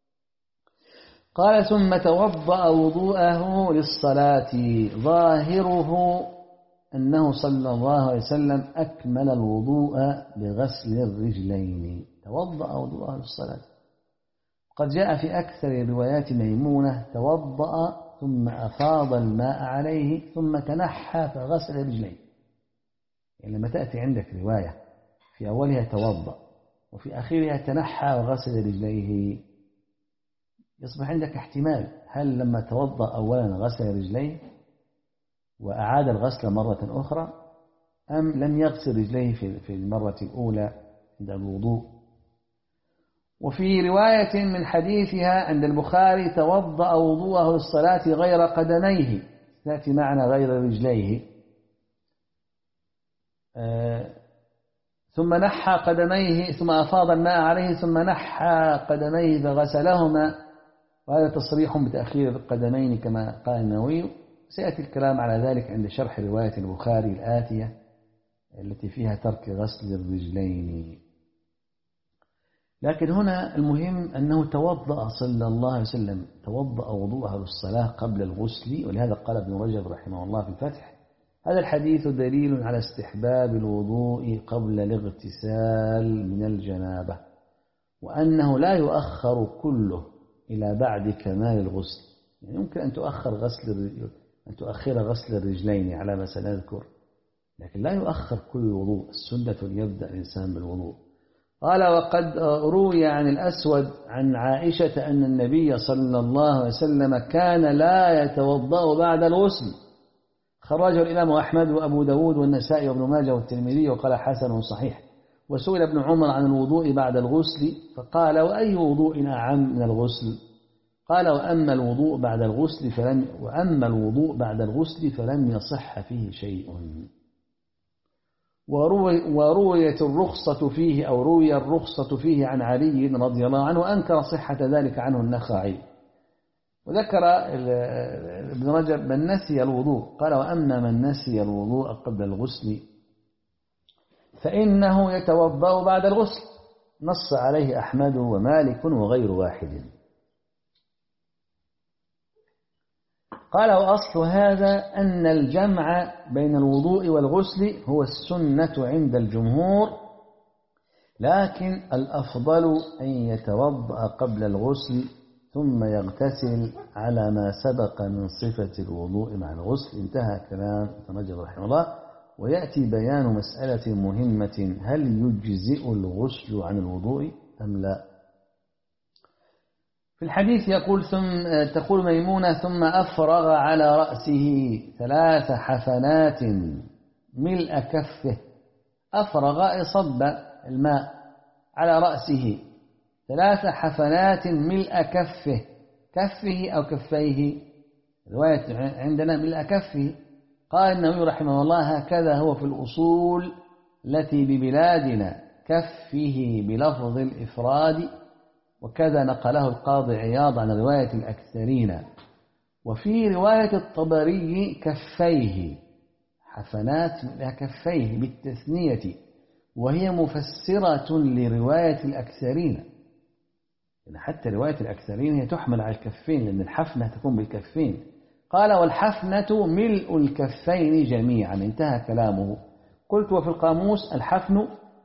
A: قال: ثم توضأ وضوءه للصلاة. ظاهره أنه صلى الله عليه وسلم أكمل الوضوء بغسل الرجلين، توضأ وضوءه للصلاة. قد جاء في أكثر روايات ميمونة: توضأ ثم أفاض الماء عليه ثم تنحى فغسل رجليه. يعني لما تأتي عندك رواية في أولها توضأ وفي آخرها تنحى وغسل رجليه، يصبح عندك احتمال: هل لما توضأ أولا غسل رجليه وأعاد الغسل مرة أخرى، أم لم يغسل رجليه في المرة الأولى عند الوضوء؟ وفي رواية من حديثها عند البخاري: توضأ وضوءه للصلاة غير قدميه، تأتي معنى غير رجليه، ثم نحى قدميه ثم أفاض الماء عليه ثم نحى قدميه فغسلهما، وهذا تصريح بتأخير القدمين كما قال النووي. سيأتي الكلام على ذلك عند شرح رواية البخاري الآتية التي فيها ترك غسل الرجلين. لكن هنا المهم أنه توضأ صلى الله عليه وسلم، توضأ وضوءه للصلاة قبل الغسل، ولهذا قال ابن رجب رحمه الله في الفتح: هذا الحديث دليل على استحباب الوضوء قبل الاغتسال من الجنابة، وأنه لا يؤخر كله إلى بعد كمال الغسل. يعني يمكن أن تؤخر غسل الرجلين على ما سنذكر، لكن لا يؤخر كل الوضوء. السنة يبدأ الإنسان بالوضوء. قال: وقد روي عن الأسود عن عائشة أن النبي صلى الله عليه وسلم كان لا يتوضأ بعد الغسل، خرجه الإمام أحمد وأبو داود والنسائي وابن ماجه والترمذي وقال حسن صحيح. وسئل ابن عمر عن الوضوء بعد الغسل فقال: وأي وضوء أعم من الغسل؟ قال: وأما الوضوء بعد الغسل فلم يصح فيه شيء. ورويت الرخصة فيه أو روي الرخصة فيه عن علي رضي الله عنه وأنكر صحة ذلك عنه النخعي. وذكر ابن رجب من نسي الوضوء قال: وأما من نسي الوضوء قبل الغسل فإنه يتوضأ بعد الغسل، نص عليه أحمد ومالك وغير واحد. قال: وأصل هذا أن الجمع بين الوضوء والغسل هو السنة عند الجمهور، لكن الأفضل أن يتوضأ قبل الغسل ثم يغتسل على ما سبق من صفة الوضوء مع الغسل. انتهى كلام ابن رجب رحمه الله. ويأتي بيان مسألة مهمة: هل يجزئ الغسل عن الوضوء أم لا؟ في الحديث تقول ميمونة: ثم أفرغ على رأسه 3 حفنات ملء كفه. أفرغ صب الماء على رأسه 3 حفنات ملء كفه أو كفيه، رواية عندنا ملء كفه. قال النووي رحمه الله: هكذا هو في الأصول التي ببلادنا، كفه بلفظ الإفراد، وكذا نقله القاضي عياض عن رواية الأكثرين. وفي رواية الطبري كفيه، حفنات ملء كفيه بالتثنية، وهي مفسرة لرواية الأكثرين. حتى رواية الأكثرين هي تحمل على الكفين، لأن الحفنة تكون بالكفين. قال: والحفنة ملء الكفين جميعا. انتهى كلامه. قلت: وفي القاموس: الحفن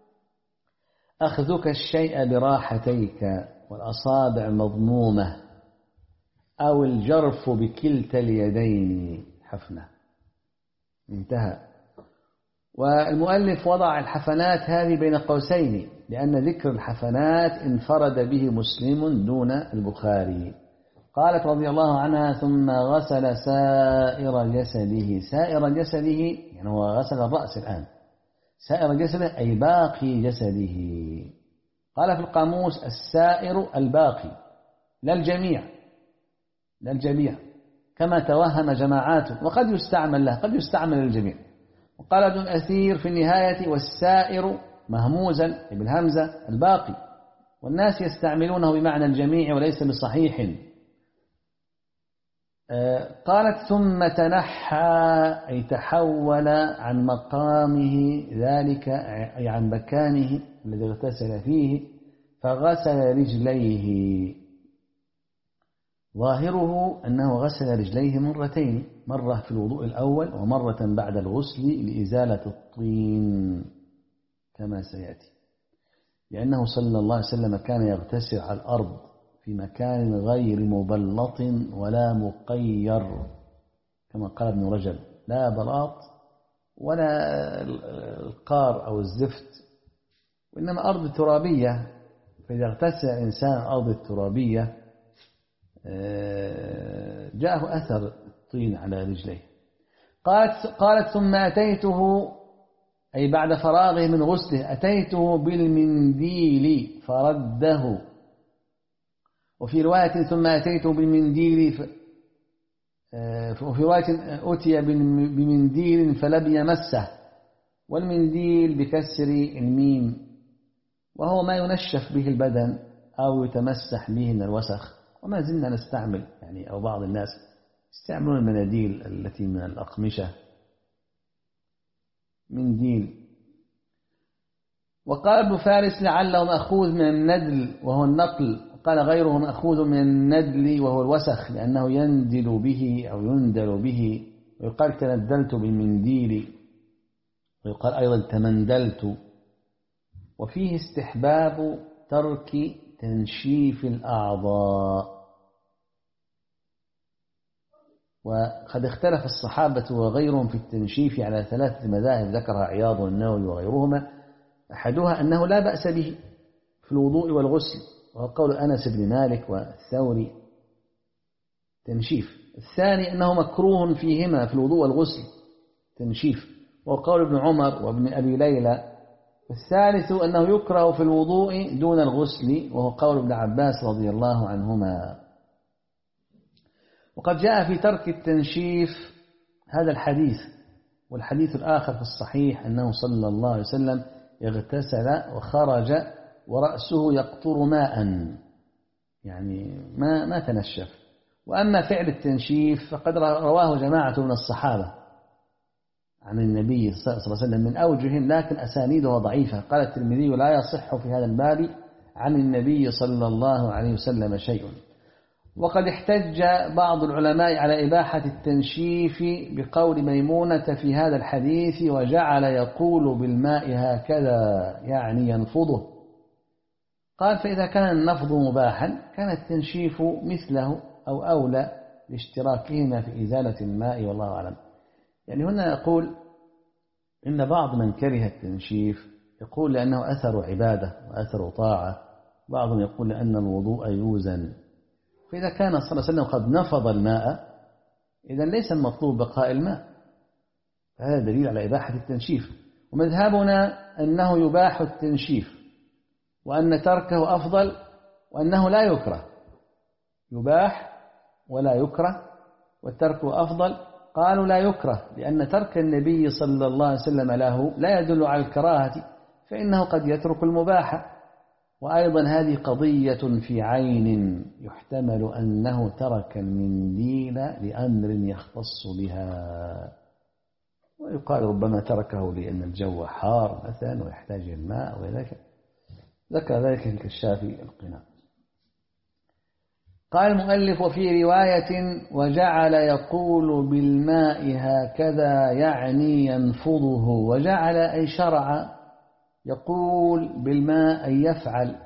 A: أخذك الشيء براحتيك والأصابع مضمومة، أو الجرف بكلتا اليدين، حفنة. انتهى. والمؤلف وضع الحفنات هذه بين قوسين، لأن ذكر الحفنات انفرد به مسلم دون البخاري. قالت رضي الله عنها: ثم غسل سائر جسده. سائر جسده يعني هو غسل الرأس الآن، سائر جسده أي باقي جسده. قال في القاموس: السائر الباقي، لا الجميع، كما توهم جماعات، وقد يستعمل له، قد يستعمل للجميع. وقال ابن الأثير في النهاية: والسائر مهموزا بالهمزة الباقي، والناس يستعملونه بمعنى الجميع وليس بصحيح. قالت: ثم تنحى أي تحول عن مقامه ذلك، أي عن مكانه الذي اغتسل فيه، فغسل رجليه. ظاهره أنه غسل رجليه مرتين، مرة في الوضوء الأول ومرة بعد الغسل لإزالة الطين كما سيأتي، لأنه صلى الله عليه وسلم كان يغتسل على الأرض في مكان غير مبلط ولا مقير، كما قال ابن رجب: لا بلاط ولا القار أو الزفت، وإنما أرض ترابية. فإذا اغتسل الإنسان الأرض الترابية جاءه أثر الطين على رجليه. قالت: ثم أتيته أي بعد فراغه من غسله، أتيته بالمنديل فرده. وفي رواية: ثم أتيته بالمنديل، وفي رواية: أتي بمنديل فلم يمسه. والمنديل بكسر الميم، وهو ما ينشف به البدن أو يتمسح به من الوسخ. وما زلنا نستعمل أو بعض الناس يستعملون المناديل التي من الأقمشة، منديل. وقال ابن فارس: لعله مأخوذ من الندل وهو النقل، قال غيره مأخوذ من الندل وهو الوسخ، لأنه يندل به أو يندل به. ويقال: تندلت بالمنديل، ويقال أيضا تمندلت. وفيه استحباب ترك تنشيف الأعضاء. وقد اختلف الصحابة وغيرهم في التنشيف على 3 مذاهب ذكرها عياض والنووي وغيرهما. أحدها أنه لا بأس به في الوضوء والغسل، وهو قول أنس بن مالك والثوري تنشيف. الثاني أنه مكروه فيهما في الوضوء والغسل، تنشيف، وقول ابن عمر وابن أبي ليلى. الثالث أنه يكره في الوضوء دون الغسل، وهو قول ابن عباس رضي الله عنهما. وقد جاء في ترك التنشيف هذا الحديث، والحديث الآخر في الصحيح أنه صلى الله عليه وسلم اغتسل وخرج ورأسه يقطر ماء، يعني ما تنشف. وأما فعل التنشيف فقد رواه جماعة من الصحابة عن النبي صلى الله عليه وسلم من أوجه، لكن أسانيدها ضعيفة. قال الترمذي لا يصح في هذا الباب عن النبي صلى الله عليه وسلم شيء. وقد احتج بعض العلماء على إباحة التنشيف بقول ميمونة في هذا الحديث: وجعل يقول بالماء هكذا، يعني ينفضه. قال: فإذا كان النفض مباحا كان التنشيف مثله أو أولى لاشتراكهما في إزالة الماء، والله أعلم. يعني هنا يقول إن بعض من كره التنشيف يقول لأنه أثر عبادة وأثر طاعة، بعضهم يقول لأن الوضوء يوزن. فإذا كان صلى الله عليه وسلم قد نفض الماء إذن ليس المطلوب بقاء الماء، فهذا دليل على إباحة التنشيف. ومذهبنا أنه يباح التنشيف، وأن تركه أفضل، وأنه لا يكره. يباح ولا يكره، والترك أفضل. قالوا لا يكره لأن ترك النبي صلى الله عليه وسلم له لا يدل على الكراهة، فإنه قد يترك المباح. وأيضا هذه قضية في عين، يحتمل أنه ترك المنديل لأمر يختص بها، ويقال ربما تركه لأن الجو حار مثلا ويحتاج الماء وذلك. ذكر ذلك الكشافي القناع. قال المؤلف: وفي رواية: وجعل يقول بالماء هكذا، يعني ينفضه. وجعل أي شرع، يقول بالماء أي يفعل.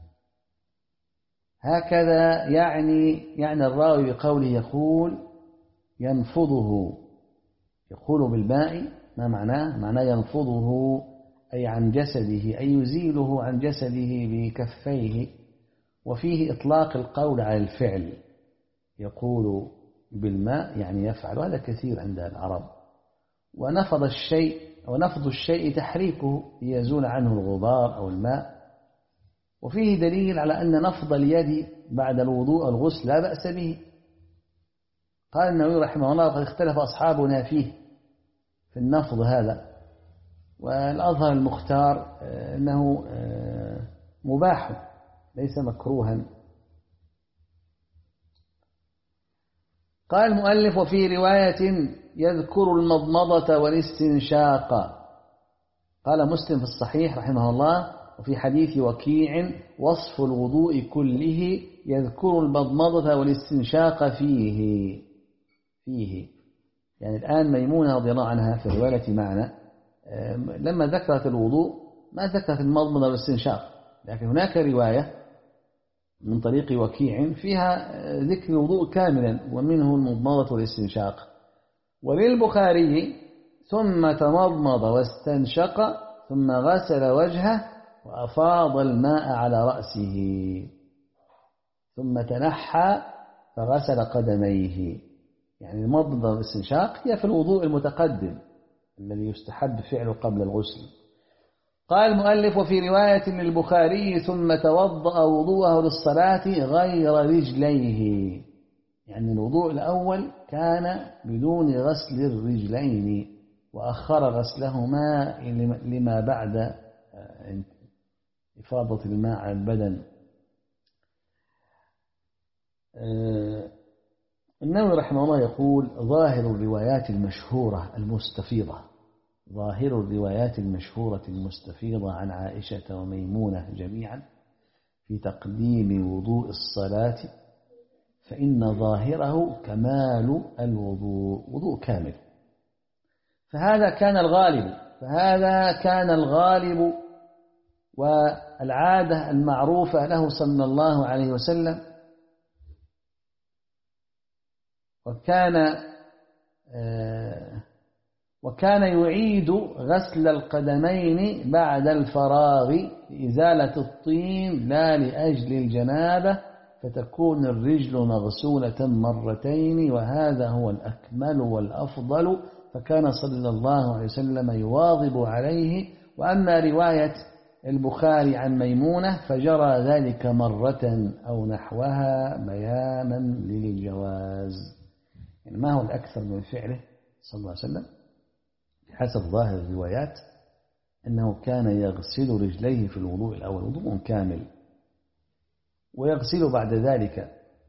A: هكذا يعني الراوي بقوله يقول ينفضه. يقول بالماء ما معناه؟ معناه ينفضه أي عن جسده، أي يزيله عن جسده بكفيه. وفيه إطلاق القول على الفعل، يقول بالماء يعني يفعل، وهذا كثير عند العرب. ونفض الشيء تحريكه ليزول عنه الغبار أو الماء. وفيه دليل على أن نفض اليد بعد الوضوء والغسل لا بأس به. قال النووي رحمه الله: وقد اختلف أصحابنا فيه في النفض هذا، والأظهر المختار أنه مباح ليس مكروها. قال المؤلف: وفي رواية يذكر المضمضة والاستنشاق. قال مسلم في الصحيح رحمه الله: وفي حديث وكيع وصف الوضوء كله يذكر المضمضة والاستنشاق فيه. يعني الآن ميمونة رضي الله عنها في الرواية معنا لما ذكرت الوضوء ما ذكرت المضمضة والاستنشاق، لكن هناك رواية من طريق وكيع فيها ذكر الوضوء كاملا ومنه المضمضة والاستنشاق. وللبخاري: ثم تمضمض واستنشق ثم غسل وجهه وأفاض الماء على رأسه ثم تنحى فغسل قدميه. يعني المضمضة والاستنشاق هي في الوضوء المتقدم الذي يستحب فعله قبل الغسل. قال المؤلف: وفي رواية للبخاري: ثم توضأ وضوءه للصلاة غير رجليه. يعني الوضوء الأول كان بدون غسل الرجلين، وأخر غسلهما لما بعد إفاضة الماء على البدن. النووي رحمه الله يقول: ظاهر الروايات المشهورة عن عائشة وميمونة جميعا في تقديم وضوء الصلاة، فإن ظاهره كمال الوضوء، وضوء كامل. فهذا كان الغالب والعادة المعروفة له صلى الله عليه وسلم. وكان يعيد غسل القدمين بعد الفراغ لإزالة الطين لا لأجل الجنابة، فتكون الرجل مغسولة مرتين، وهذا هو الأكمل والأفضل فكان صلى الله عليه وسلم يواظب عليه. وأما رواية البخاري عن ميمونة فجرى ذلك مرة أو نحوها بيانا للجواز. يعني ما هو الأكثر من فعله صلى الله عليه وسلم حسب ظاهر الروايات أنه كان يغسل رجليه في الوضوء الأول وضوء كامل، ويغسل بعد ذلك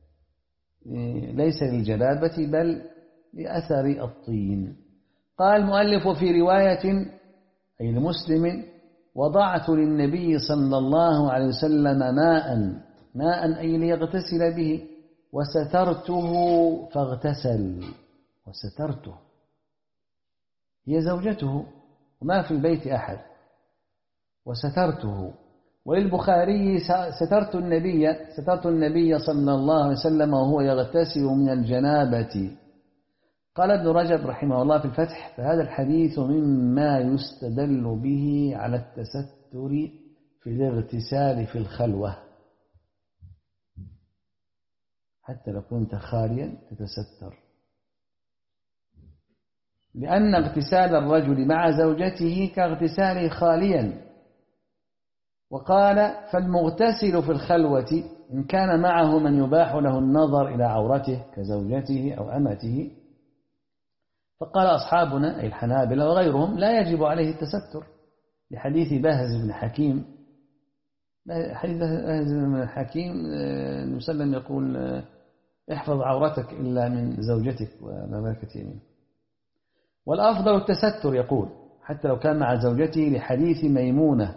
A: ليس للجنابة بل لأثر الطين. قال المؤلف في رواية أي لمسلم: وضعت للنبي صلى الله عليه وسلم ماء أي ليغتسل به، وسترته فاغتسل. وسترته هي زوجته وما في البيت أحد، وسترته. وللبخاري: سترت النبي صلى الله عليه وسلم وهو يغتسل من الجنابة. قال ابن رجب رحمه الله في الفتح: فهذا الحديث مما يستدل به على التستر في الاغتسال في الخلوة، حتى لو كنت خاليا تتستر، لأن اغتسال الرجل مع زوجته كاغتساله خاليا. وقال: فالمغتسل في الخلوة إن كان معه من يباح له النظر إلى عورته كزوجته أو أمته. فقال أصحابنا أي الحنابلة وغيرهم: لا يجب عليه التستر، لحديث باهز بن حكيم. حديث باهز بن حكيم المسلم يقول: احفظ عورتك إلا من زوجتك وما ملكت يمينك. والأفضل التستر يقول حتى لو كان مع زوجته، لحديث ميمونة،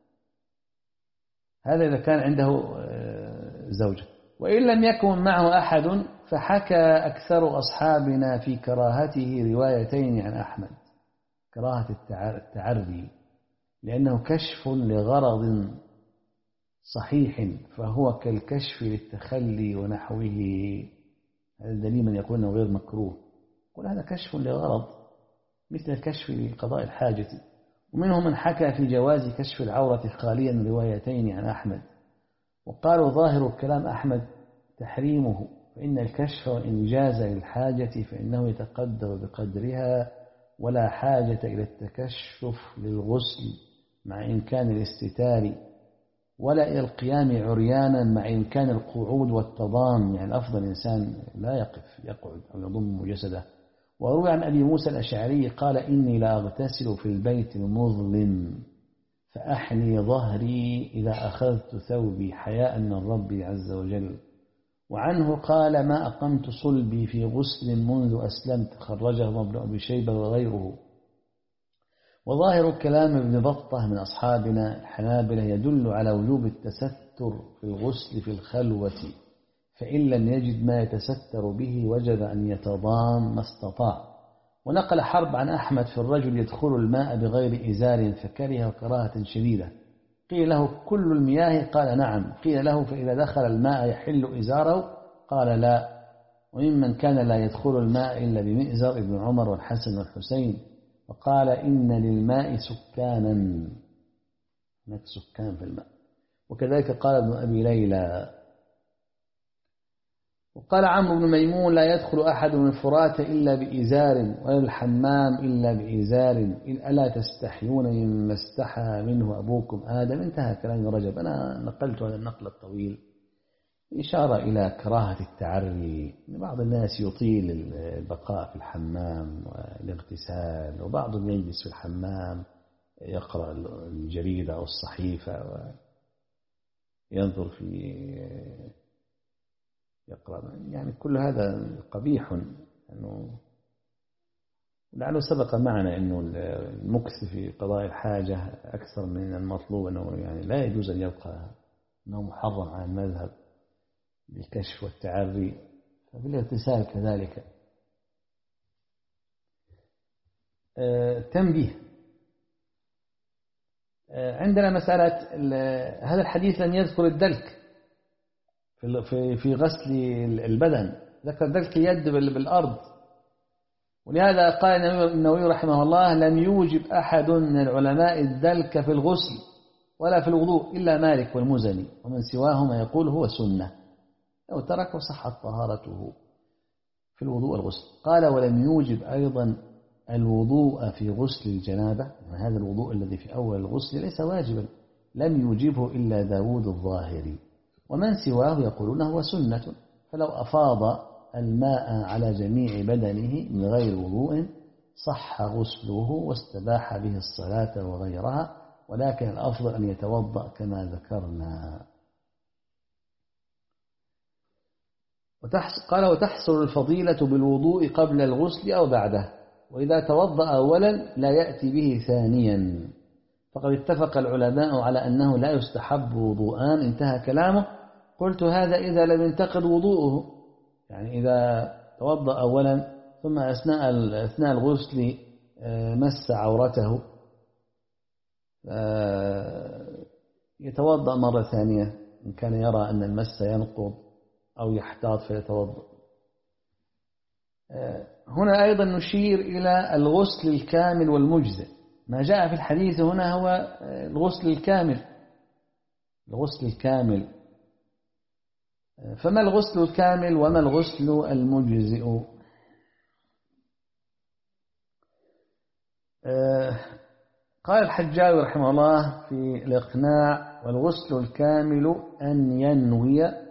A: هذا إذا كان عنده زوجة. وإن لم يكن معه أحد فحكى أكثر أصحابنا في كراهته روايتين عن أحمد: كراهة التعري لأنه كشف لغرض صحيح فهو كالكشف للتخلي ونحوه. هذا دليل من يقول أنه غير مكروه، يقول هذا كشف لغرض مثل الكشف لقضاء الحاجة. ومنهم من حكى في جواز كشف العورة خاليا روايتين عن أحمد. وقالوا: ظاهر كلام أحمد تحريمه، فإن الكشف وإن جاز للحاجة فإنه يتقدر بقدرها، ولا حاجة إلى التكشف للغسل مع إمكان الاستتار، ولا إلى القيام عريانا مع إمكان القعود والتضام. يعني الأفضل الإنسان لا يقعد أو يضم جسده. وروي عن أبي موسى الأشعري قال: إني لا أغتسل في البيت المظلم فأحني ظهري إذا أخذت ثوبي حياء من الرب عز وجل. وعنه قال: ما أقمت صلبي في غسل منذ أسلمت، خرجه ابن أبي شيبة وغيره. وظاهر كلام ابن بطة من أصحابنا الحنابلة يدل على وجوب التستر في الغسل في الخلوة، فإن لم يجد ما يتستر به وجب أن يتضام ما استطاع. ونقل حرب عن أحمد في الرجل يدخل الماء بغير إزار فكره كراهة شديدة. قيل له: كل المياه؟ قال: نعم. قيل له: فإذا دخل الماء يحل إزاره؟ قال: لا. وممن كان لا يدخل الماء إلا بمئزر ابن عمر والحسن والحسين. وقال: إن للماء سكانا، هناك سكان في الماء. وكذلك قال ابن أبي ليلى. وقال عمرو بن ميمون: لا يدخل أحد من الفرات إلا بإزار، ولا الحمام إلا بإزار، ألا تستحيون مما استحى منه أبوكم آدم. انتهى كلام رجب. أنا نقلت هذا النقل الطويل إشارة إلى كراهة التعري. بعض الناس يطيل البقاء في الحمام والاغتسال، وبعضهم يجلس في الحمام يقرأ الجريدة أو الصحيفة وينظر في يقرأ. يعني كل هذا قبيح، يعني لعله سبق معنا أنه المكث في قضاء الحاجة أكثر من المطلوب، أنه يعني لا يجوز أن يبقى، أنه محرم على المذهب بالكشف والتعري، فبالاغتسال كذلك. تنبيه: عندنا مسألة هذا الحديث لم يذكر الدلك في غسل البدن، ذكر دلك اليد بالأرض. ولهذا قال النووي رحمه الله: لم يوجب أحد من العلماء الدلك في الغسل ولا في الوضوء إلا مالك والمزني، ومن سواهما يقول هو سنة، لو ترك صحت طهارته في الوضوء والغسل. قال: ولم يوجب أيضا الوضوء في غسل الجنابة، يعني هذا الوضوء الذي في أول الغسل ليس واجبا، لم يوجبه إلا داود الظاهري، ومن سواه يقولون هو سنة، فلو أفاض الماء على جميع بدنه من غير وضوء صح غسله واستباح به الصلاة وغيرها، ولكن الأفضل أن يتوضأ كما ذكرنا. قال وتحصل الفضيلة بالوضوء قبل الغسل أو بعده، وإذا توضأ أولا لا يأتي به ثانيا، فقد اتفق العلماء على أنه لا يستحب وضوءان. انتهى كلامه. قلت هذا إذا لم ينتقد وضوءه، يعني إذا توضأ أولا ثم أثناء الغسل مس عورته يتوضأ مرة ثانية إن كان يرى أن المس ينقض أو يحتاط فيتوضأ. هنا أيضا نشير إلى الغسل الكامل والمجزئ. ما جاء في الحديث هنا هو الغسل الكامل. الغسل الكامل، فما الغسل الكامل وما الغسل المجزئ؟ قال الحجاوي رحمه الله في الإقناع: والغسل الكامل أن ينوي.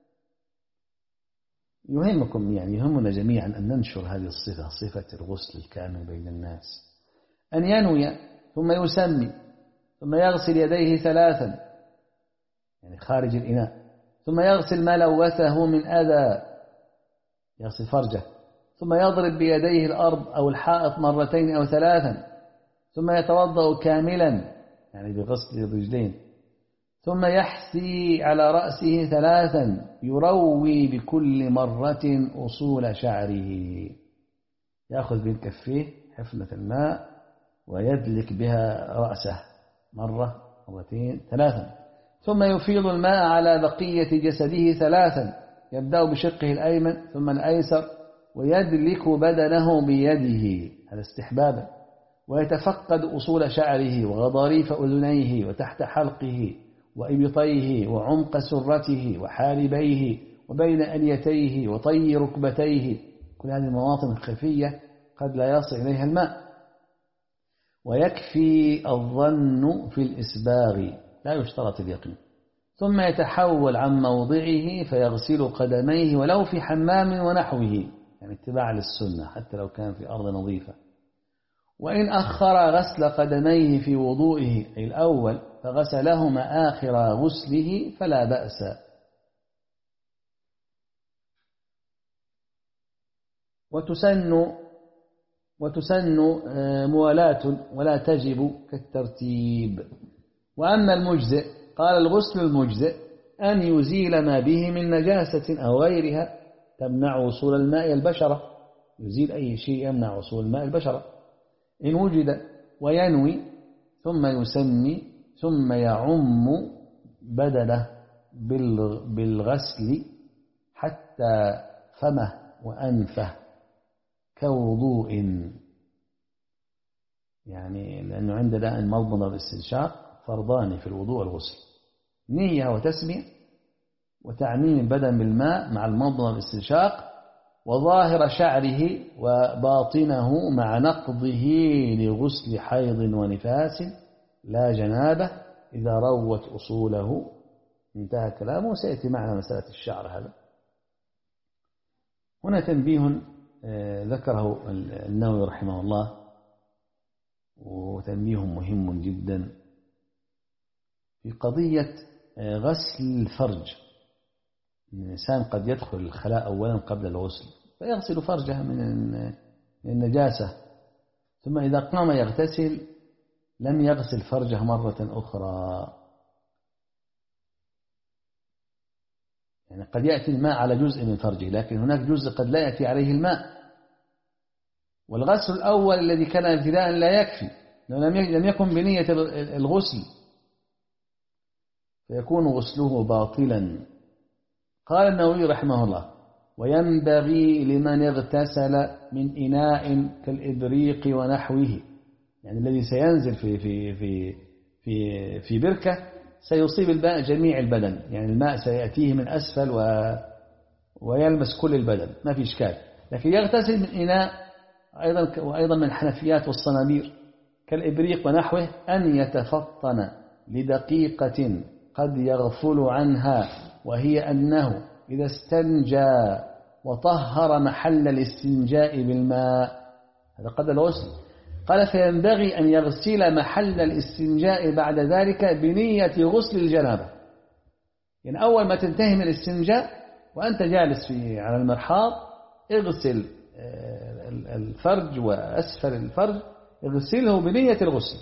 A: يهمكم، يعني يهمنا جميعا أن ننشر هذه الصفة، صفة الغسل الكامل بين الناس. أن ينوي ثم يسمي ثم يغسل يديه 3 يعني خارج الإناء، ثم يغسل ما لوثه من أذى، يغسل فرجه، ثم يضرب بيديه الأرض أو الحائط 2 أو 3، ثم يتوضأ كاملا يعني بغسل الرجلين، ثم يحثي على رأسه 3 يروي بكل مرة أصول شعره، يأخذ بين كفيه حفنة الماء ويدلك بها رأسه 1 2 3، ثم يفيض الماء على بقية جسده 3، يبدأ بشقه الأيمن ثم الأيسر ويدلك بدنه بيده، هذا استحبابا، ويتفقد أصول شعره وغضاريف أذنيه وتحت حلقه وإبطيه وعمق سرته وحالبيه وبين أليتيه وطي ركبتيه، كل هذه المواطن خفية قد لا يصل إليها الماء. ويكفي الظن في الإسباغ، لا يشترط اليقين. ثم يتحول عن موضعه فيغسل قدميه ولو في حمام ونحوه، يعني اتباع للسنة حتى لو كان في أرض نظيفة. وإن أخر غسل قدميه في وضوئه أي الأول فغسلهما آخر غسله فلا بأس. وتسن موالاة ولا تجب كالترتيب. وأما المجزئ قال الغسل المجزئ أن يزيل ما به من نجاسة أو غيرها تمنع وصول الماء البشرة، يزيل أي شيء يمنع وصول الماء البشرة إن وجد، وينوي ثم يسمي ثم يعم بدنه بالغسل حتى فمه وأنفه كوضوء، يعني لأنه عندنا المضمضة والاستنشاق فرضان في الوضوء والغسل، نية وتسمية وتعميم البدن بالماء مع المضمضة والاستنشاق، وظاهر شعره وباطنه مع نقضه لغسل حيض ونفاس لا جنابة إذا روت أصوله. انتهى كلامه. سيأتي معنا مسألة الشعر. هذا هنا تنبيه ذكره النووي رحمه الله، وتنبيه مهم جدا في قضية غسل الفرج. الإنسان قد يدخل الخلاء أولا قبل الغسل فيغسل فرجه من النجاسة، ثم إذا قام يغتسل لم يغسل فرجه مرة أخرى، يعني قد يأتي الماء على جزء من فرجه لكن هناك جزء قد لا يأتي عليه الماء، والغسل الأول الذي كان ابتداء لا يكفي، لم يكن بنية الغسل فيكون غسله باطلا. قال النووي رحمه الله: وينبغي لمن اغتسل من إناء كالإبريق ونحوه، يعني الذي سينزل في بركة سيصيب الماء جميع البدن، يعني الماء سيأتيه من أسفل ويلمس كل البدن ما في إشكال، لكن يغتسل من إناء وأيضا من الحنفيات والصنابير كالإبريق ونحوه أن يتفطن لدقيقة قد يغفل عنها، وهي أنه إذا استنجى وطهر محل الاستنجاء بالماء، هذا قبل الغسل، قال فينبغي أن يغسل محل الاستنجاء بعد ذلك بنية غسل الجنابة. يعني أول ما تنتهي من الاستنجاء وأنت جالس على المرحاض اغسل الفرج وأسفل الفرج، اغسله بنية الغسل.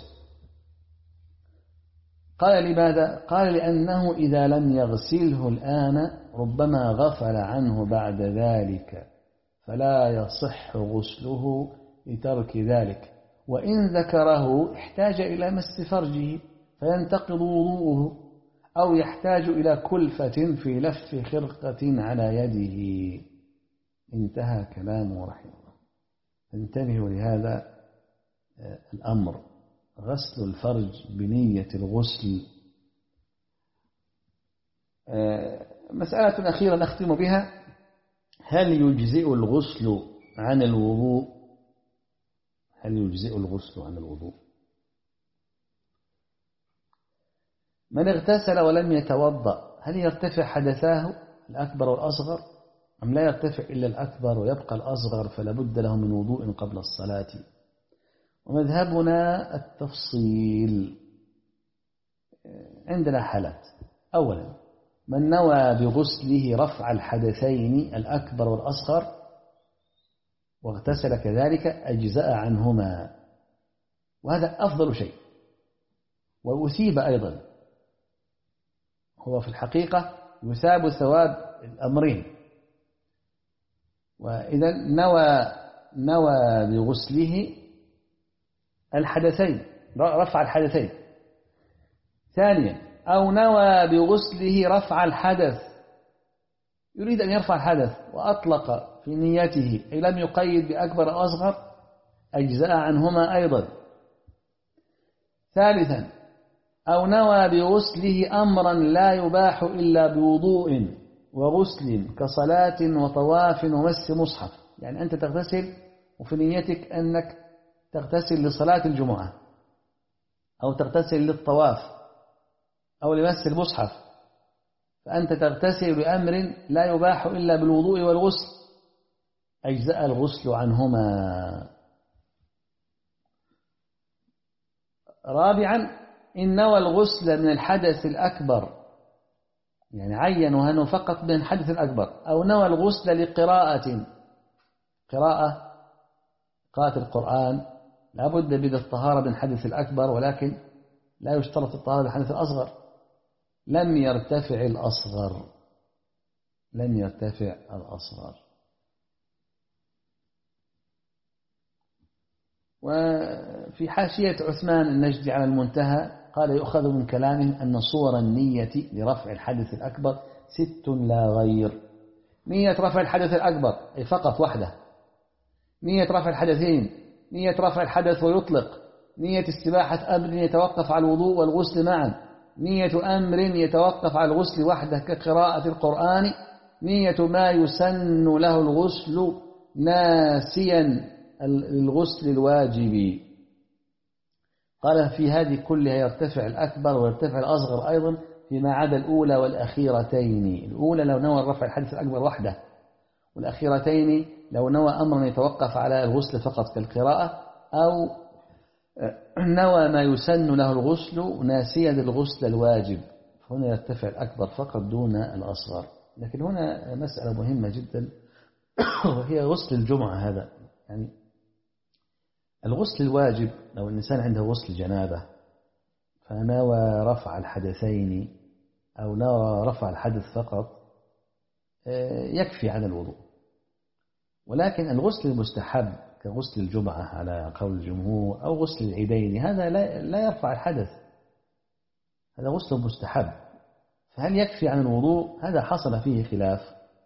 A: قال لماذا؟ قال لأنه إذا لم يغسله الآن ربما غفل عنه بعد ذلك، فلا يصح غسله لترك ذلك، وإن ذكره احتاج إلى مس فرجه فينتقض وضوءه، أو يحتاج إلى كلفة في لف خرقة على يده. انتهى كلامه رحمه الله. انتبهوا لهذا الأمر، غسل الفرج بنية الغسل. مسألة أخيرة نختم بها: هل يجزئ الغسل عن الوضوء؟ هل يجزئ الغسل عن الوضوء؟ من اغتسل ولم يتوضأ هل يرتفع حدثاه الأكبر والأصغر، أم لا يرتفع إلا الأكبر ويبقى الأصغر فلا بد له من وضوء قبل الصلاة؟ ومذهبنا التفصيل. عندنا حالات: أولا من نوى بغسله رفع الحدثين الأكبر والأصغر واغتسل كذلك أجزأ عنهما، وهذا أفضل شيء، وأثيب أيضا، هو في الحقيقة يثاب ثواب الأمرين. وإذا نوى بغسله الحدثين، رفع الحدثين. ثانيا أو نوى بغسله رفع الحدث، يريد أن يرفع الحدث وأطلق في نيته أي لم يقيد بأكبر أو أصغر، أجزاء عنهما أيضا. ثالثا أو نوى بغسله أمرا لا يباح إلا بوضوء وغسل كصلاة وطواف ومس مصحف. يعني أنت تغتسل وفي نيتك أنك تغتسل لصلاة الجمعة، أو تغتسل للطواف، أو لمس المصحف، فأنت تغتسل بأمر لا يباح إلا بالوضوء والغسل، أجزاء الغسل عنهما. رابعا إن نوى الغسل من الحدث الأكبر، يعني عينوا أنه فقط من الحدث الأكبر، أو نوى الغسل لقراءة، قراءة القرآن لا بد من الطهارة من الحدث الأكبر، ولكن لا يشترط الطهارة من الحدث الأصغر، لم يرتفع الأصغر. وفي حاشية عثمان النجدي على المنتهى قال: يؤخذ من كلامه أن صور النية لرفع الحدث الأكبر 6 لا غير. نية رفع الحدث الأكبر أي فقط وحده، نية رفع الحدثين، نية رفع الحدث ويطلق، نية استباحة أمر يتوقف على الوضوء والغسل معا، نية أمر يتوقف على الغسل وحده كقراءة القرآن، نية ما يسن له الغسل ناسيا الغسل الواجب. قال في هذه كلها يرتفع الأكبر ويرتفع الأصغر أيضا فيما عدا الأولى والأخيرتين. الأولى لو نوى رفع الحدث الأكبر وحده، والأخيرتين لو نوى أمرا يتوقف على الغسل فقط كالقراءة، أو نوى ما يسن له الغسل ناسيا الغسل الواجب، هنا يرتفع الأكبر فقط دون الأصغر. لكن هنا مسألة مهمة جدا وهي غسل الجمعة. هذا يعني الغسل الواجب، لو الإنسان عنده غسل جنابة فنوى رفع الحدثين أو نوى رفع الحدث فقط يكفي عن الوضوء. ولكن الغسل المستحب كغسل الجمعة على قول الجمهور أو غسل العيدين هذا لا يرفع الحدث، هذا غسل مستحب، فهل يكفي عن الوضوء؟ هذا حصل فيه خلاف.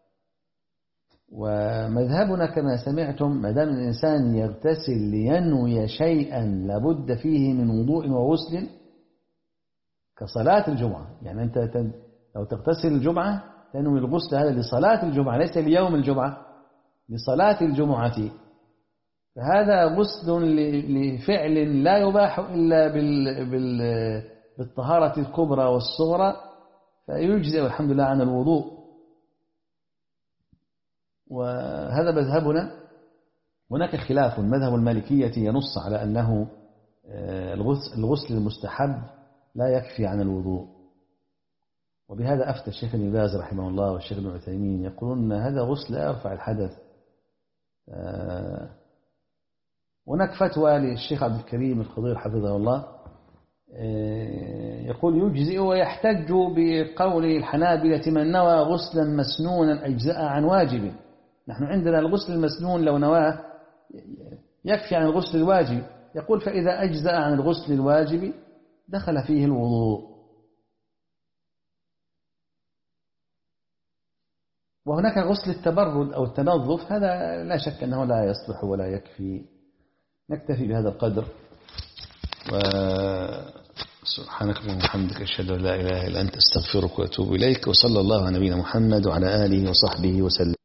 A: ومذهبنا كما سمعتم ما دام الإنسان يغتسل لينوي شيئا لابد فيه من وضوء وغسل كصلاة الجمعة. يعني أنت لو تغتسل الجمعة تنوي الغسل هذا لصلاة الجمعة ليس ليوم الجمعة، لصلاة الجمعة، فهذا غسل لفعل لا يباح إلا بالطهارة الكبرى والصغرى، فيجزئ الحمد لله عن الوضوء. وهذا مذهبنا. هناك خلاف، مذهب المالكية ينص على أنه الغسل المستحب لا يكفي عن الوضوء، وبهذا أفتى الشيخ ابن باز رحمه الله والشيخ ابن عثيمين، يقولون أن هذا غسل لا يرفع الحدث. هناك فتوى للشيخ عبد الكريم الخضير حفظه الله يقول يجزئ، ويحتج بقول الحنابلة من نوى غسلا مسنونا أجزاء عن واجب. نحن عندنا الغسل المسنون لو نواه يكفي عن الغسل الواجب، يقول فإذا أجزأ عن الغسل الواجب دخل فيه الوضوء. وهناك غسل التبرد أو التنظف، هذا لا شك أنه لا يصلح ولا يكفي. نكتفي بهذا القدر، وسبحانك اللهم وبحمدك أشهد أن لا إله إلا أنت أستغفرك وأتوب إليك، وصلى الله على نبينا محمد وعلى آله وصحبه وسلم.